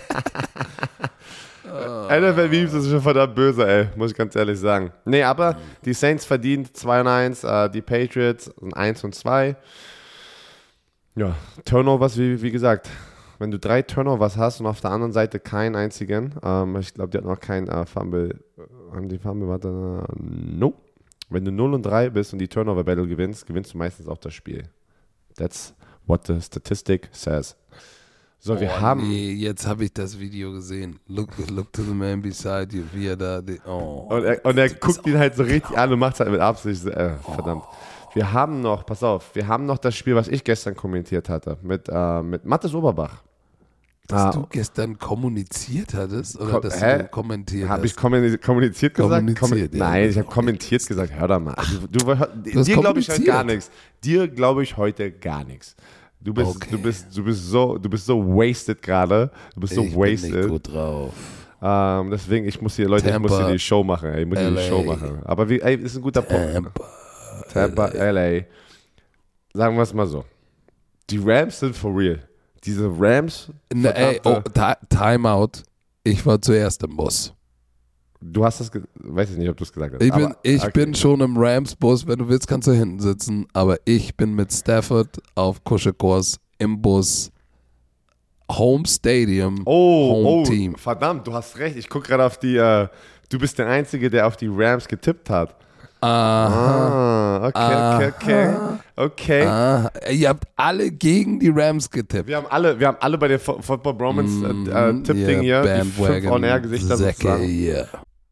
N F L-Memes ist schon verdammt böse, ey, muss ich ganz ehrlich sagen. Nee, aber die Saints verdient zwei und eins, äh, die Patriots eins und zwei. Ja, Turnovers, wie, wie gesagt, wenn du drei Turnovers hast und auf der anderen Seite keinen einzigen, ähm, ich glaube, die hatten noch keinen äh, Fumble, haben die Fumble, warte, äh, no. Wenn du null und drei bist und die Turnover-Battle gewinnst, gewinnst du meistens auch das Spiel. That's what the statistic says. So, wir oh, haben... Nee, jetzt habe ich das Video gesehen. Look, look to the man beside you, wie er da... Die, oh, Und er, und er guckt ihn halt so richtig an und macht es halt mit Absicht. Äh, verdammt. Wir haben noch, pass auf, wir haben noch das Spiel, was ich gestern kommentiert hatte, mit, äh, mit Mathis Oberbach. Dass Ah. du gestern kommuniziert hattest oder Ko- dass hä? du kommentiert Habe hast? ich kommuniziert, kommuniziert gesagt? Kommuniziert, Kommen- ja. Nein, ich habe kommentiert gesagt, hör da mal. Du, du, hast dir glaube ich heute kommuniziert. gar nichts. Dir glaube ich heute gar nichts. Du bist, Okay. du bist, du bist so, du bist so wasted gerade. Du bist so ich bin wasted. nicht gut drauf. Ähm, deswegen, ich muss hier, Leute, ich muss Tampa, hier die Show machen. Ey, ich muss hier L die A. Show machen. Aber wie, ey, ist ein guter Punkt. Tampa, Tampa, L A. Sagen wir es mal so. Die Rams sind for real. Diese Rams, Ne, ey, oh, verdammte- Ti- Timeout. Ich war zuerst im Bus. du hast das, ge- weiß ich nicht, ob du es gesagt hast. Ich, bin, aber- ich okay. bin schon im Rams-Bus. Wenn du willst, kannst du hinten sitzen. Aber ich bin mit Stafford auf Kuschelkurs im Bus. Home Stadium, Oh, Home oh, Team. verdammt, du hast recht. Ich gucke gerade auf die, äh, du bist der Einzige, der auf die Rams getippt hat. Aha. Ah, okay, okay, okay. Okay. Ah, ihr habt alle gegen die Rams getippt. Wir haben alle, wir haben alle bei der Fo- Football Bromance äh, äh, Tipp-Ding Ihr hier, die fünf On-Air-Gesichter Säcke sozusagen. hier.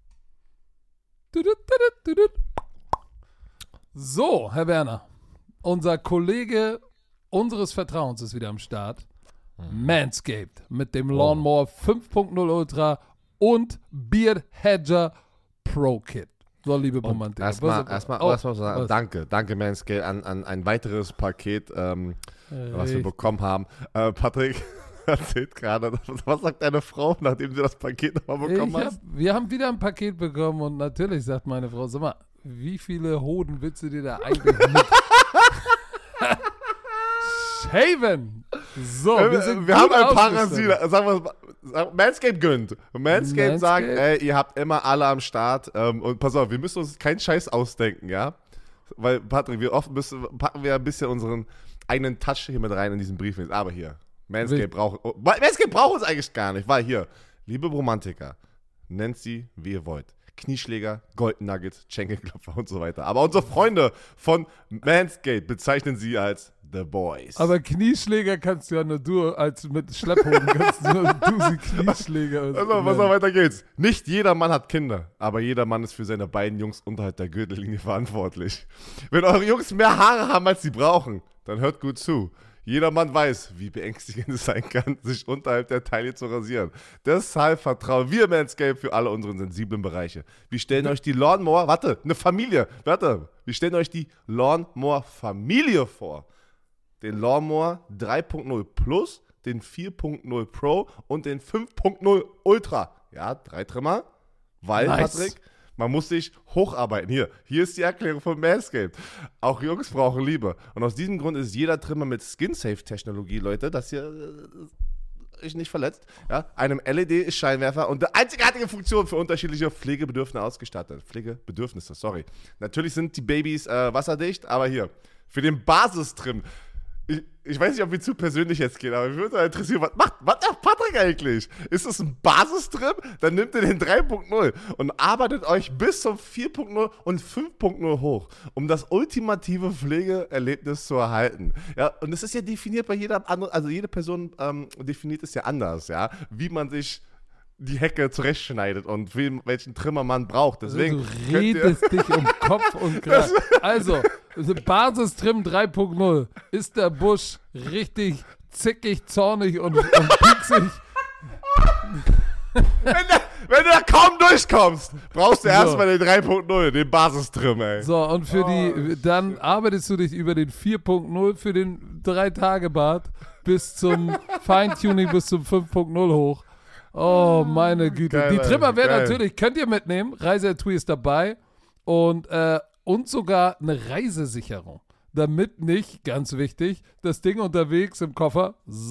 So, Herr Werner, unser Kollege unseres Vertrauens ist wieder am Start. Manscaped mit dem Lawnmower fünf Punkt null Ultra und Beard Hedger Pro Kit. So, liebe Romantik. Erstmal, erstmal, oh, erstmal sagen, danke, danke Manscaped an, an ein weiteres Paket, ähm, was wir bekommen haben. Äh, Patrick erzählt gerade, was sagt deine Frau, nachdem sie das Paket nochmal bekommen ich hat? hab, wir haben wieder ein Paket bekommen und natürlich sagt meine Frau, sag mal, wie viele Hoden willst du dir da eigentlich mit shaven? So, wir sind wir gut haben ein paar ausgestattet. Rasierer. Sagen wir sag, Manscaped gönnt. Manscaped, Manscaped sagt, ey, ihr habt immer alle am Start. Ähm, und pass auf, wir müssen uns keinen Scheiß ausdenken, ja? Weil, Patrick, wir oft müssen, packen wir ein bisschen unseren eigenen Touch hier mit rein in diesen Brief. Aber hier, Manscaped braucht, oh, Manscaped braucht uns eigentlich gar nicht, weil hier, liebe Romantiker, nennt sie, wie ihr wollt. Knieschläger, Golden Nuggets, Schenkelklopfer und so weiter. Aber unsere Freunde von Manscaped bezeichnen sie als The Boys. Aber Knieschläger kannst du ja nur du, als mit Schlepphoden kannst du nur du sie Knieschläger. Also, was noch weiter geht's. Nicht jeder Mann hat Kinder, aber jeder Mann ist für seine beiden Jungs unterhalb der Gürtellinie verantwortlich. Wenn eure Jungs mehr Haare haben, als sie brauchen, dann hört gut zu. Jeder Mann weiß, wie beängstigend es sein kann, sich unterhalb der Taille zu rasieren. Deshalb vertrauen wir Manscaped für alle unsere sensiblen Bereiche. Wir stellen euch die Lawnmower, warte, eine Familie, warte, wir stellen euch die Lawnmower-Familie vor. Den Lawnmower drei Punkt null Plus, den vier Punkt null Pro und den fünf Punkt null Ultra. Ja, drei Trimmer, weil, Nice. Patrick, man muss sich hocharbeiten. Hier, hier ist die Erklärung von Manscaped. Auch Jungs brauchen Liebe. Und aus diesem Grund ist jeder Trimmer mit Skin-Safe-Technologie, Leute, das hier äh, ist nicht verletzt, ja, einem L E D-Scheinwerfer und eine einzigartige Funktion für unterschiedliche Pflegebedürfnisse ausgestattet. Pflegebedürfnisse, sorry. Natürlich sind die Babys äh, wasserdicht, aber hier, für den Basistrim. Ich, ich weiß nicht, ob wir zu persönlich jetzt gehen, aber mich würde interessieren, was macht, was macht Patrick eigentlich? Ist das ein Basistrim? Dann nimmt ihr den drei Punkt null und arbeitet euch bis zum vier Punkt null und fünf Punkt null hoch, um das ultimative Pflegeerlebnis zu erhalten. Ja, und es ist ja definiert bei jeder anderen, also jede Person ähm, definiert es ja anders, ja, wie man sich die Hecke zurechtschneidet und wen, welchen Trimmer man braucht. Deswegen du redest dich um Kopf und Kragen. Also, Basistrim drei Punkt null. Ist der Busch richtig zickig, zornig und, und pieksig? Wenn, da, wenn du da kaum durchkommst, brauchst du So. erstmal den drei Punkt null, den Basistrim, ey. So, und für Oh, die, dann arbeitest du dich über den vier Punkt null für den drei Tage Bart bis zum Feintuning bis zum fünf Punkt null hoch. Oh, meine Güte. Geil, die Trimmer werden geil. natürlich, könnt ihr mitnehmen. Reiseetui ist dabei. Und, äh, und sogar eine Reisesicherung. Damit nicht, ganz wichtig, das Ding unterwegs im Koffer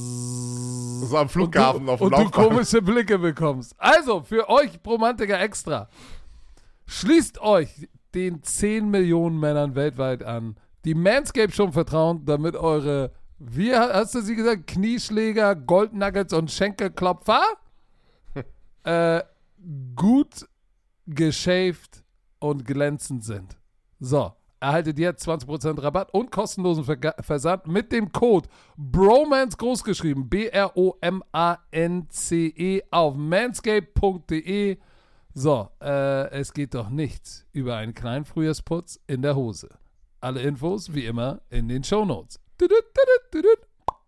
So am Flughafen und du, auf dem und du Laufband. komische Blicke bekommst. Also, für euch Romantiker extra. Schließt euch den zehn Millionen Männern weltweit an, die Manscaped schon vertrauen, damit eure, wie hast du sie gesagt, Knieschläger, Goldnuggets und Schenkelklopfer äh, gut geschäft und glänzend sind. So, erhaltet jetzt zwanzig Prozent Rabatt und kostenlosen Verga- Versand mit dem Code BROMANCE großgeschrieben, B R O M A N C E auf manscaped punkt de. So, äh, es geht doch nichts über einen kleinen Frühjahrsputz in der Hose. Alle Infos, wie immer, in den Shownotes. Tudut, tudut, tudut.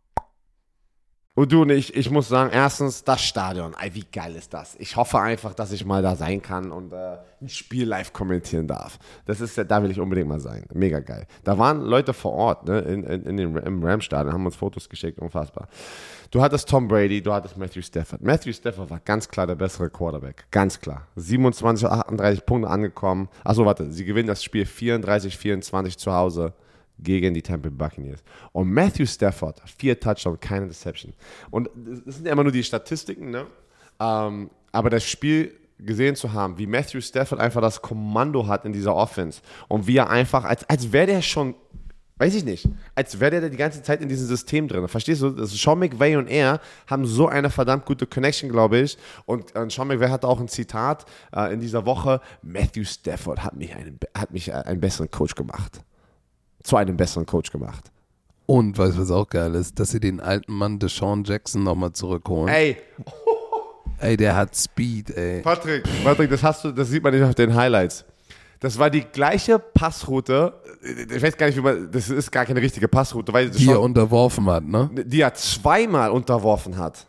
Und du und ich, ich muss sagen, erstens, das Stadion, ey, wie geil ist das? Ich hoffe einfach, dass ich mal da sein kann und äh, ein Spiel live kommentieren darf. Das ist, da will ich unbedingt mal sein. Mega geil. Da waren Leute vor Ort, ne, in, in, in den, im Rams-Stadion, haben uns Fotos geschickt, unfassbar. Du hattest Tom Brady, du hattest Matthew Stafford. Matthew Stafford war ganz klar der bessere Quarterback. Ganz klar. siebenundzwanzig, achtunddreißig Punkte angekommen. Achso, warte, sie gewinnen das Spiel vierunddreißig, vierundzwanzig zu Hause gegen die Tampa Bay Buccaneers. Und Matthew Stafford, vier Touchdowns, keine Deception. Und das sind ja immer nur die Statistiken, ne? Ähm, aber das Spiel gesehen zu haben, wie Matthew Stafford einfach das Kommando hat in dieser Offense und wie er einfach, als, als wäre der schon, weiß ich nicht, als wäre der die ganze Zeit in diesem System drin. Verstehst du? Das ist Sean McVay und er haben so eine verdammt gute Connection, glaube ich. Und äh, Sean McVay hatte auch ein Zitat äh, in dieser Woche: Matthew Stafford hat mich, einen, hat mich einen besseren Coach gemacht. Zu einem besseren Coach gemacht. Und weißt du, was auch geil ist? Dass sie den alten Mann Deshaun Jackson nochmal zurückholen. Ey, Ey, der hat Speed, ey. Patrick, Patrick, das hast du, das sieht man nicht auf den Highlights. Das war die gleiche Passroute. Ich weiß gar nicht, wie man, das ist gar keine richtige Passroute, weil Die er Deshaun, unterworfen hat, ne? die er zweimal unterworfen hat.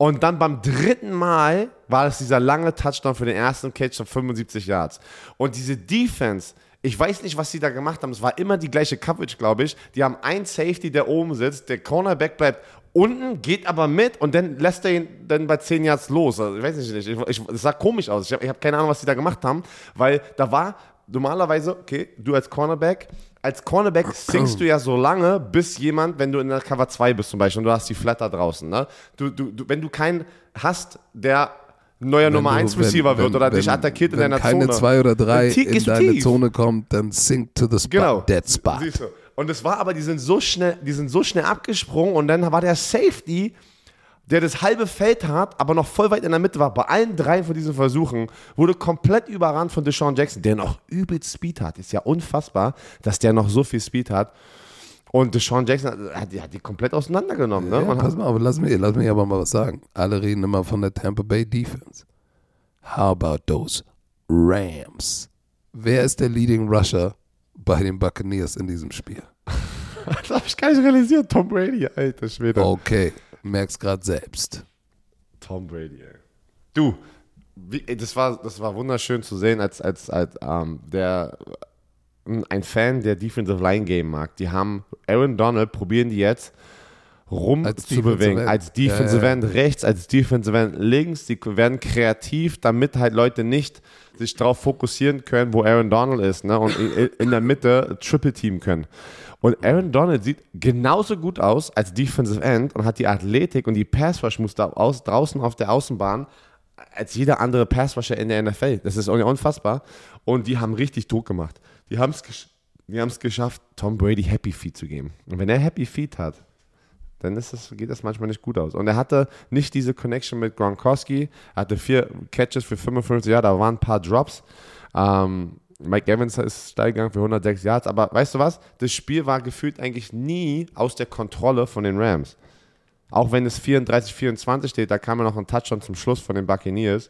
Und dann beim dritten Mal war es dieser lange Touchdown für den ersten Catch von fünfundsiebzig Yards. Und diese Defense, ich weiß nicht, was sie da gemacht haben. Es war immer die gleiche Coverage, glaube ich. Die haben einen Safety, der oben sitzt. Der Cornerback bleibt unten, geht aber mit und dann lässt er ihn dann bei zehn Yards los. Also, ich weiß nicht, ich, ich, es sah komisch aus. Ich habe ich hab keine Ahnung, was die da gemacht haben, weil da war normalerweise, okay, du als Cornerback, als Cornerback singst du ja so lange, bis jemand, wenn du in der Cover zwei bist zum Beispiel und du hast die Flatter draußen, ne? Du, du, du, wenn du keinen hast, der neuer Wenn Nummer du- eins Receiver wenn- wird wenn- oder dich wenn- attackiert in wenn deiner keine Zone. zwei oder drei Dann tief- in gehst du deine tief. Zone kommt, dann sink to the spot, Genau. dead spot. Siehst du. Und es war aber, die sind so schnell, die sind so schnell abgesprungen und dann war der Safety, der das halbe Feld hat, aber noch voll weit in der Mitte war, bei allen drei von diesen Versuchen, wurde komplett überrannt von Deshaun Jackson, der noch übelst Speed hat. Ist ja unfassbar, dass der noch so viel Speed hat. Und Deshaun Jackson hat die, hat die komplett auseinandergenommen. Ne? Ja, Und pass hat, mal, aber lass mich, lass mich aber mal was sagen. Alle reden immer von der Tampa Bay Defense. How about those Rams? Wer ist der Leading Rusher bei den Buccaneers in diesem Spiel? das habe ich gar nicht realisiert. Tom Brady, alter Schwede. Okay, merk's gerade selbst. Tom Brady, ey. Du, wie, ey, das, war, das war wunderschön zu sehen, als, als, als ähm, der, ein Fan der Defensive Line Game mag. Die haben Aaron Donald, probieren die jetzt rum Als zu Defensive bewegen. End. Als Defensive Ja, ja. End rechts, als Defensive End links. Die werden kreativ, damit halt Leute nicht sich darauf fokussieren können, wo Aaron Donald ist, ne? Und in, in der Mitte Triple Team können. Und Aaron Donald sieht genauso gut aus als Defensive End und hat die Athletik und die Pass Rush Muster aus, draußen auf der Außenbahn als jeder andere Pass Rusher in der N F L. Das ist unfassbar. Und die haben richtig Druck gemacht. Die haben es gesch- die haben es geschafft, Tom Brady Happy Feet zu geben. Und wenn er Happy Feet hat, dann ist das, geht das manchmal nicht gut aus. Und er hatte nicht diese Connection mit Gronkowski. Er hatte vier Catches für fünfundfünfzig Yards, da waren ein paar Drops. Ähm, Mike Evans ist steil gegangen für hundertsechs Yards. Aber weißt du was? Das Spiel war gefühlt eigentlich nie aus der Kontrolle von den Rams. Auch wenn es vierunddreißig vierundzwanzig steht, da kam ja noch ein Touchdown zum Schluss von den Buccaneers.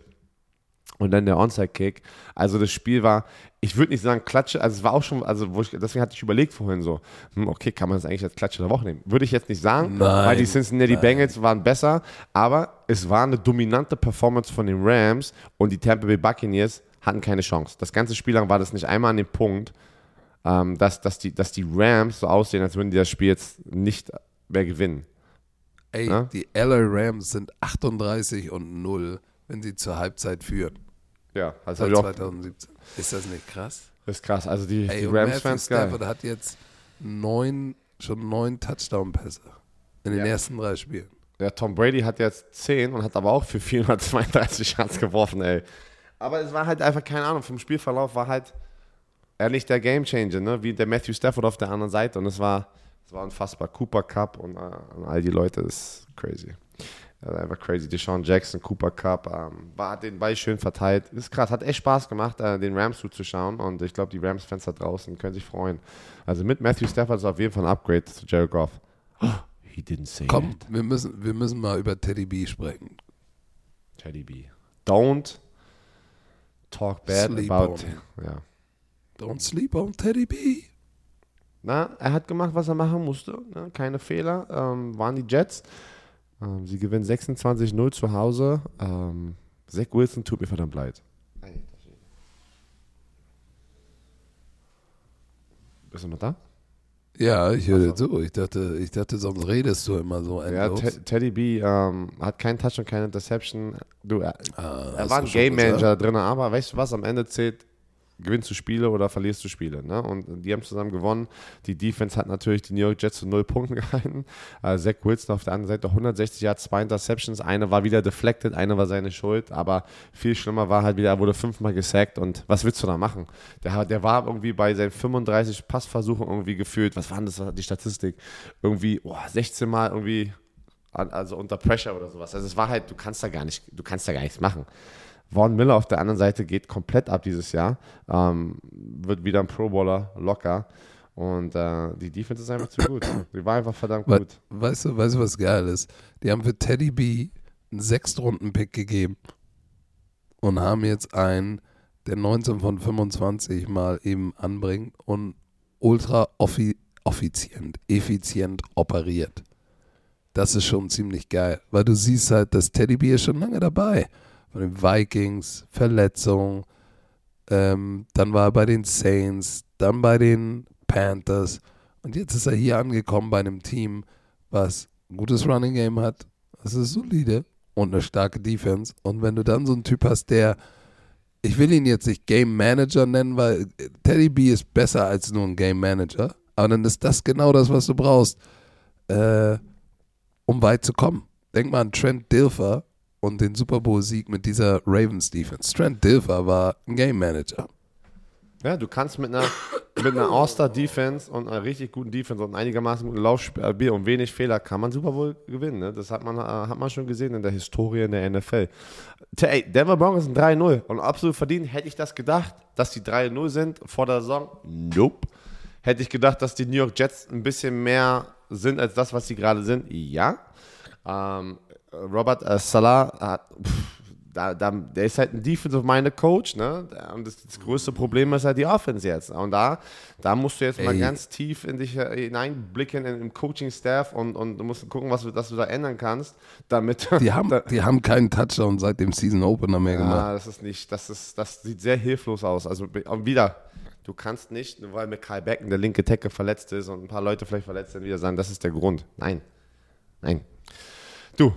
Und dann der Onside-Kick. Also das Spiel war, ich würde nicht sagen Klatsche, also es war auch schon, also wo ich, deswegen hatte ich überlegt vorhin so, hm, okay, kann man das eigentlich als Klatsche der Woche nehmen? Würde ich jetzt nicht sagen, Nein, weil die Cincinnati nein. Bengals waren besser, aber es war eine dominante Performance von den Rams und die Tampa Bay Buccaneers hatten keine Chance. Das ganze Spiel lang war das nicht einmal an dem Punkt, ähm, dass, dass, die, dass die Rams so aussehen, als würden die das Spiel jetzt nicht mehr gewinnen. Ey, Ja? die L A Rams sind achtunddreißig und null, wenn sie zur Halbzeit führen. Ja, das Seit ich auch, zwanzig siebzehn. Ist das nicht krass? das ist krass. Also die, Ey, die und Matthew Rams-Fans geil. Stafford hat jetzt neun, schon neun Touchdown-Pässe in den Ja. ersten drei Spielen. Der Tom Brady hat jetzt zehn und hat aber auch für vierhundertzweiunddreißig Yards geworfen, ey. Aber es war halt einfach, keine Ahnung, vom Spielverlauf war halt er nicht der Gamechanger, ne? Wie der Matthew Stafford auf der anderen Seite. Und es war, es war unfassbar. Cooper Cup und, äh, und all die Leute, das ist crazy. Das ist einfach crazy. Deshaun Jackson, Cooper Cup, ähm, war, hat den Ball schön verteilt. Das ist krass, hat echt Spaß gemacht, äh, den Rams zuzuschauen. Und ich glaube, die Rams-Fans da draußen können sich freuen. Also mit Matthew Stafford ist auf jeden Fall ein Upgrade zu Jared Goff. Oh, he didn't say Komm, that. wir müssen, wir müssen mal über Teddy B sprechen. Teddy B. Don't talk bad Sleep about on him. Ja. Don't sleep on Teddy B. Na, er hat gemacht, was er machen musste. Ne? Keine Fehler. Ähm, waren die Jets. Ähm, sie gewinnen sechsundzwanzig null zu Hause. Ähm, Zach Wilson tut mir verdammt leid. Bist du noch da? Ja, ich höre dir zu. Ich dachte, ich dachte, sonst redest du immer so Ja, endlos. Te- Teddy B ähm, hat keinen Touchdown, keine Interception. Du, er, Ah, er hast war du ein schon Game Manager gesagt. drin, aber weißt du was, am Ende zählt, gewinnst du Spiele oder verlierst du Spiele. Ne? Und die haben zusammen gewonnen. Die Defense hat natürlich die New York Jets zu null Punkten gehalten. Äh, Zach Wilson auf der anderen Seite hundertsechzig Yards, zwei Interceptions. Eine war wieder deflected, eine war seine Schuld. Aber viel schlimmer war halt wieder, er wurde fünfmal gesackt. Und was willst du da machen? Der, der war irgendwie bei seinen fünfunddreißig Passversuchen irgendwie gefühlt. Was war denn das, die Statistik? Irgendwie oh, sechzehn Mal irgendwie, also unter Pressure oder sowas. Also es war halt, du kannst da gar nicht, du kannst da gar nichts machen. Vaughn Miller auf der anderen Seite geht komplett ab dieses Jahr, ähm, wird wieder ein Pro-Bowler, locker und äh, die Defense ist einfach zu gut. Die war einfach verdammt We gut. weißt du, weißt du, was geil ist? Die haben für Teddy B einen Sechstrunden-Pick gegeben und haben jetzt einen, der neunzehn von fünfundzwanzig mal eben anbringt und ultra offi effizient, effizient operiert. das ist schon ziemlich geil, weil du siehst halt, dass Teddy B ist schon lange dabei. Bei den Vikings, Verletzungen, ähm, dann war er bei den Saints, dann bei den Panthers und jetzt ist er hier angekommen bei einem Team, was ein gutes Running Game hat, das ist solide und eine starke Defense. Und wenn du dann so einen Typ hast, der, ich will ihn jetzt nicht Game Manager nennen, weil Teddy B ist besser als nur ein Game Manager, aber dann ist das genau das, was du brauchst, äh, um weit zu kommen. Denk mal an Trent Dilfer und den Super Bowl-Sieg mit dieser Ravens-Defense. Trent Dilfer war ein Game Manager. Ja, du kannst mit einer, mit einer All-Star-Defense und einer richtig guten Defense und einigermaßen guten Laufspiel und wenig Fehler kann man Super Bowl gewinnen. Ne? Das hat man, hat man schon gesehen in der Historie in der N F L. Ey, Denver Broncos sind drei null und absolut verdient. Hätte ich das gedacht, dass die drei null sind vor der Saison? Nope. Hätte ich gedacht, dass die New York Jets ein bisschen mehr sind als das, was sie gerade sind? Ja. Ähm, Robert äh, Salah hat, pff, da, da, der ist halt ein Defensive-minded Coach, ne? Und das, das größte Problem ist halt die Offense jetzt. Und da, da musst du jetzt Ey. mal ganz tief in dich hineinblicken in, im Coaching-Staff und, und du musst gucken, was du, was du da ändern kannst, damit. Die haben, da, die haben keinen Touchdown seit dem Season Opener mehr ja, gemacht. Ja, das ist nicht, das ist, das sieht sehr hilflos aus. Also wieder. Du kannst nicht, nur weil mit Kyle Becken der linke Tackle verletzt ist und ein paar Leute vielleicht verletzt sind, wieder sagen, das ist der Grund. Nein. Nein. Du.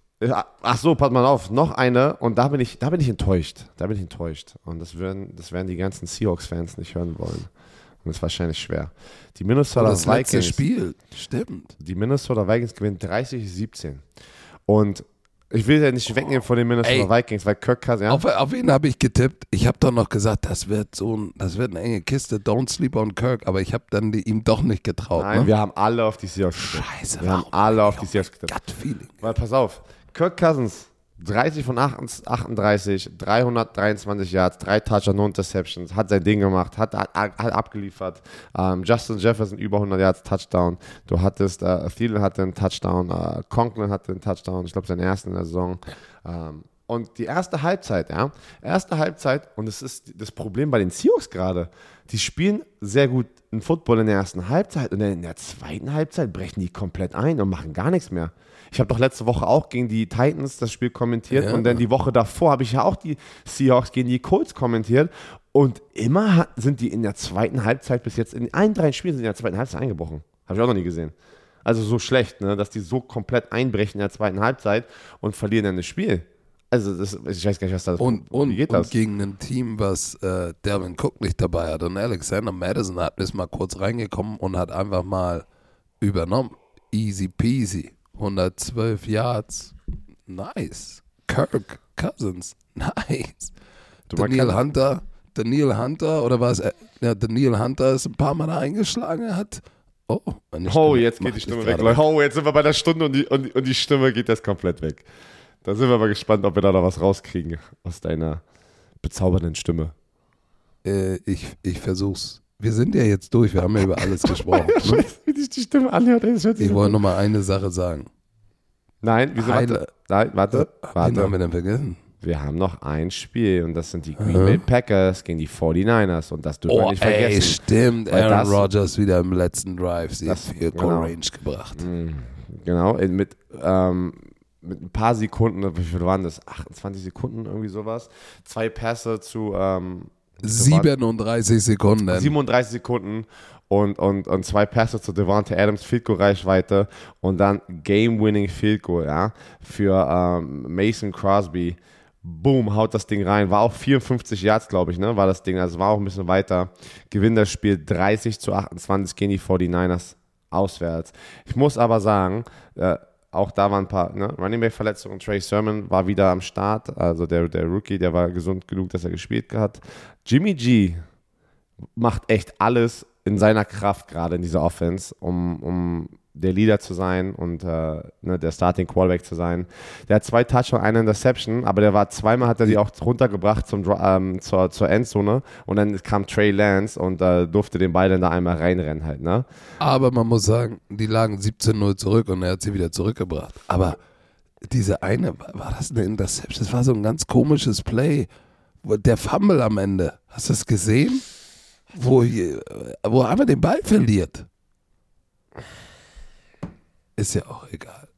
Ach so, pass mal auf. Noch eine und da bin ich, da bin ich enttäuscht. Da bin ich enttäuscht. Und das werden, das werden die ganzen Seahawks-Fans nicht hören wollen. Und das ist wahrscheinlich schwer. Die Minnesota das Vikings. letzte Spiel. Stimmt. Die Minnesota Vikings gewinnen dreißig siebzehn. Und ich will ja nicht oh. wegnehmen von den Minnesota Ey. Vikings, weil Kirk Cousins. Ja? Auf, auf wen habe ich getippt? Ich habe doch noch gesagt, das wird so ein, das wird eine enge Kiste. Don't sleep on Kirk. Aber ich habe dann die, ihm doch nicht getraut. Nein, ne? wir haben alle auf die Seahawks getippt. Scheiße, wir haben alle auf die Seahawks getippt. Gut-Feeling. Weil pass auf, Kirk Cousins, dreißig von achtunddreißig, dreihundertdreiundzwanzig Yards, drei Touchdowns, no Interceptions, hat sein Ding gemacht, hat, hat, hat abgeliefert. Ähm, Justin Jefferson über hundert Yards, Touchdown. Du hattest, äh, Thielen hatte einen Touchdown, äh, Conklin hatte einen Touchdown, ich glaube seinen ersten in der Saison. Ähm, und die erste Halbzeit, ja, erste Halbzeit, und es ist das Problem bei den Seahawks gerade, die spielen sehr gut in Football in der ersten Halbzeit und dann in der zweiten Halbzeit brechen die komplett ein und machen gar nichts mehr. Ich habe doch letzte Woche auch gegen die Titans das Spiel kommentiert ja. und dann die Woche davor habe ich ja auch die Seahawks gegen die Colts kommentiert und immer hat, sind die in der zweiten Halbzeit bis jetzt, in allen drei Spielen sind die in der zweiten Halbzeit eingebrochen. Habe ich auch noch nie gesehen. Also so schlecht, ne, dass die so komplett einbrechen in der zweiten Halbzeit und verlieren dann das Spiel. Also das, ich weiß gar nicht, was das und, und, wie geht und das? gegen ein Team, was äh, Dalvin Cook nicht dabei hat und Alexander Madison hat ist mal kurz reingekommen und hat einfach mal übernommen. Easy peasy. hundertzwölf Yards. Nice. Kirk Cousins. Nice. Du Daniel Hunter. Daniel Hunter oder was? Ja, Daniel Hunter ist ein paar Mal da eingeschlagen hat. Oh, oh jetzt geht die Stimme weg. weg. Oh, jetzt sind wir bei der Stunde und die, und, und die Stimme geht jetzt komplett weg. Da sind wir mal gespannt, ob wir da noch was rauskriegen aus deiner bezaubernden Stimme. Äh, ich, ich versuch's. Wir sind ja jetzt durch, wir haben ja über alles gesprochen. Ich weiß, wie sich die Stimme anhört. Ich wollte noch mal eine Sache sagen. Nein, wieso? Warte, Nein, warte, warte. Wen haben wir denn vergessen? Wir haben noch ein Spiel und das sind die Green Bay Packers gegen die forty-niners und das dürfen oh, wir nicht vergessen. Ey, stimmt, Weil Aaron das, Rodgers wieder im letzten Drive sie das, viel genau. Range gebracht. Genau, mit, ähm, mit ein paar Sekunden, wie viel waren das? achtundzwanzig Sekunden, irgendwie sowas. Zwei Pässe zu ähm, siebenunddreißig Sekunden. siebenunddreißig Sekunden und, und, und zwei Pässe zu Devontae Adams, Field Goal Reichweite und dann Game-Winning Field Goal, ja, für ähm, Mason Crosby. Boom, haut das Ding rein. War auch vierundfünfzig Yards, glaube ich, ne, war das Ding. Also war auch ein bisschen weiter. Gewinnt das Spiel dreißig zu achtundzwanzig gegen die forty-niners auswärts. Ich muss aber sagen, äh, auch da waren ein paar ne, Running Back Verletzungen. Trey Sermon war wieder am Start. Also der, der Rookie, der war gesund genug, dass er gespielt hat. Jimmy G macht echt alles in seiner Kraft gerade in dieser Offense, um, um der Leader zu sein und äh, ne, der Starting Quarterback zu sein. Der hat zwei Touchdowns, eine Interception, aber der war zweimal hat er die auch runtergebracht zum, ähm, zur, zur Endzone und dann kam Trey Lance und äh, durfte den Ball dann da einmal reinrennen halt. Ne? Aber man muss sagen, die lagen siebzehn null zurück und er hat sie wieder zurückgebracht. Aber diese eine, war das eine Interception? Das war so ein ganz komisches Play. Der Fumble am Ende, hast du es gesehen? Wo, hier, wo er einfach den Ball verliert. Ist ja auch egal.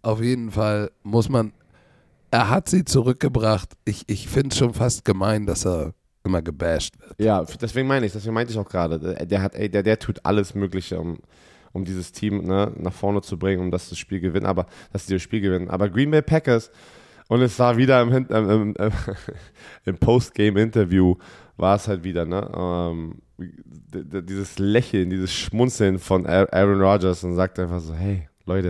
auf jeden Fall muss man, er hat sie zurückgebracht. Ich, ich finde es schon fast gemein, dass er immer gebasht wird. Ja, deswegen meine ich, deswegen meinte ich auch gerade, der, der hat, ey, der, der tut alles Mögliche, um, um dieses Team ne, nach vorne zu bringen, um das, das Spiel gewinnen, aber dass sie das Spiel gewinnen. Aber Green Bay Packers, und es war wieder im, im, im, im, im Post-Game-Interview, war es halt wieder, ne, ähm, d- d- dieses Lächeln, dieses Schmunzeln von Aaron Rodgers und sagt einfach so, hey, Leute,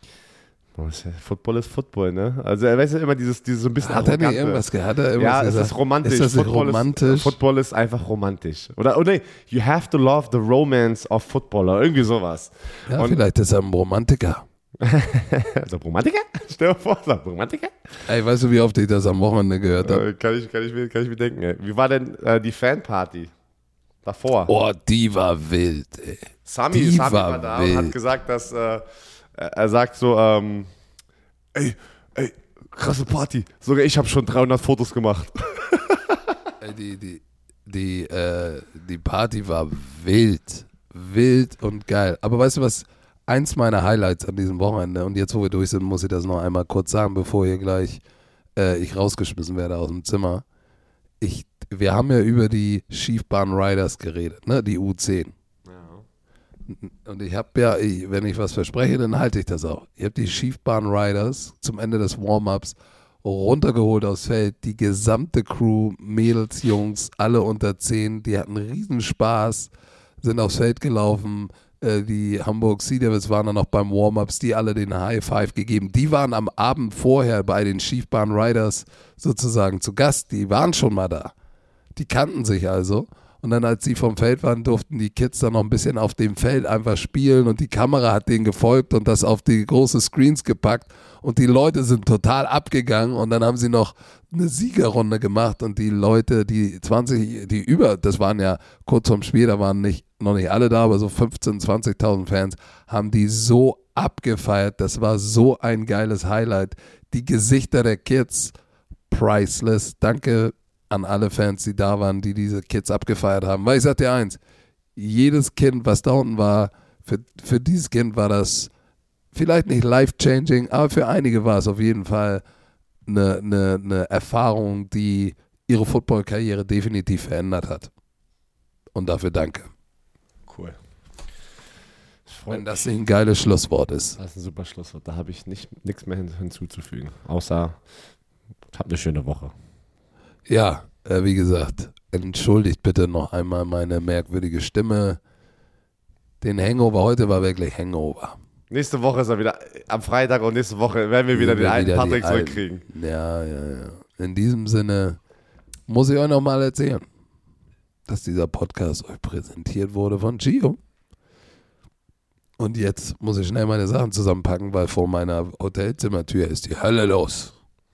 Football ist Football, ne? Also er weiß ja immer dieses, dieses so ein bisschen Hat er nicht arrogante. irgendwas ge- hat er irgendwas Ja, es gesagt? ist romantisch. Ist das nicht Football romantisch? Ist, Football ist einfach romantisch. Oder, oder you have to love the romance of Footballer. Irgendwie sowas. Ja, Und- vielleicht ist er ein Romantiker. Also Romantiker? Stell dir vor, sag Romantiker? Ey, weißt du, wie oft ich das am Wochenende gehört habe? Äh, kann, ich, kann, ich mir, kann ich mir denken, ey. Wie war denn äh, die Fanparty davor? Oh, die war wild, ey. Sami, die Sami war war da wild. und hat gesagt, dass äh, er sagt so, ähm, ey, ey, krasse Party. Sogar ich habe schon dreihundert Fotos gemacht. Ey, die, die, die, äh, die Party war wild. Wild und geil. Aber weißt du was? Eins meiner Highlights an diesem Wochenende, und jetzt, wo wir durch sind, muss ich das noch einmal kurz sagen, bevor hier gleich äh, ich rausgeschmissen werde aus dem Zimmer. Ich, wir haben ja über die Schiefbahn Riders geredet, ne? Die U zehn. Und ich habe ja, ich, wenn ich was verspreche, dann halte ich das auch. Ich habe die Schiefbahn Riders zum Ende des Warm-Ups runtergeholt aufs Feld. Die gesamte Crew, Mädels, Jungs, alle unter zehn, die hatten riesen Spaß, sind aufs Feld gelaufen. Äh, die Hamburg Sea Devils waren dann noch beim Warm-Ups, die alle den High Five gegeben. Die waren am Abend vorher bei den Schiefbahn Riders sozusagen zu Gast. Die waren schon mal da. Die kannten sich also. Und dann, als sie vom Feld waren, durften die Kids dann noch ein bisschen auf dem Feld einfach spielen und die Kamera hat denen gefolgt und das auf die großen Screens gepackt und die Leute sind total abgegangen und dann haben sie noch eine Siegerrunde gemacht und die Leute, die zwanzig, die über, das waren ja kurz vorm Spiel, da waren nicht, noch nicht alle da, aber so fünfzehntausend, zwanzigtausend Fans, haben die so abgefeiert. Das war so ein geiles Highlight. Die Gesichter der Kids, priceless. Danke an alle Fans, die da waren, die diese Kids abgefeiert haben. Weil ich sag dir eins, jedes Kind, was da unten war, für, für dieses Kind war das vielleicht nicht life-changing, aber für einige war es auf jeden Fall eine, eine, eine Erfahrung, die ihre Football-Karriere definitiv verändert hat. Und dafür danke. Cool. Wenn das nicht ein geiles Schlusswort ist. Das ist ein super Schlusswort. Da habe ich nicht, nichts mehr hin, hinzuzufügen. Außer, habt eine schöne Woche. Ja, äh, wie gesagt, entschuldigt bitte noch einmal meine merkwürdige Stimme. Den Hangover, heute war wirklich Hangover. Nächste Woche ist er wieder am Freitag und nächste Woche werden wir wieder Wir den alten wieder die Patrick alten. zurückkriegen. Ja, ja, ja. In diesem Sinne muss ich euch noch mal erzählen, dass dieser Podcast euch präsentiert wurde von Gio. Und jetzt muss ich schnell meine Sachen zusammenpacken, weil vor meiner Hotelzimmertür ist die Hölle los.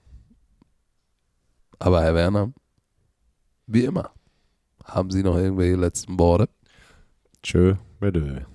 Aber Herr Werner, wie immer, haben Sie noch irgendwelche letzten Worte? Tschö, bitte.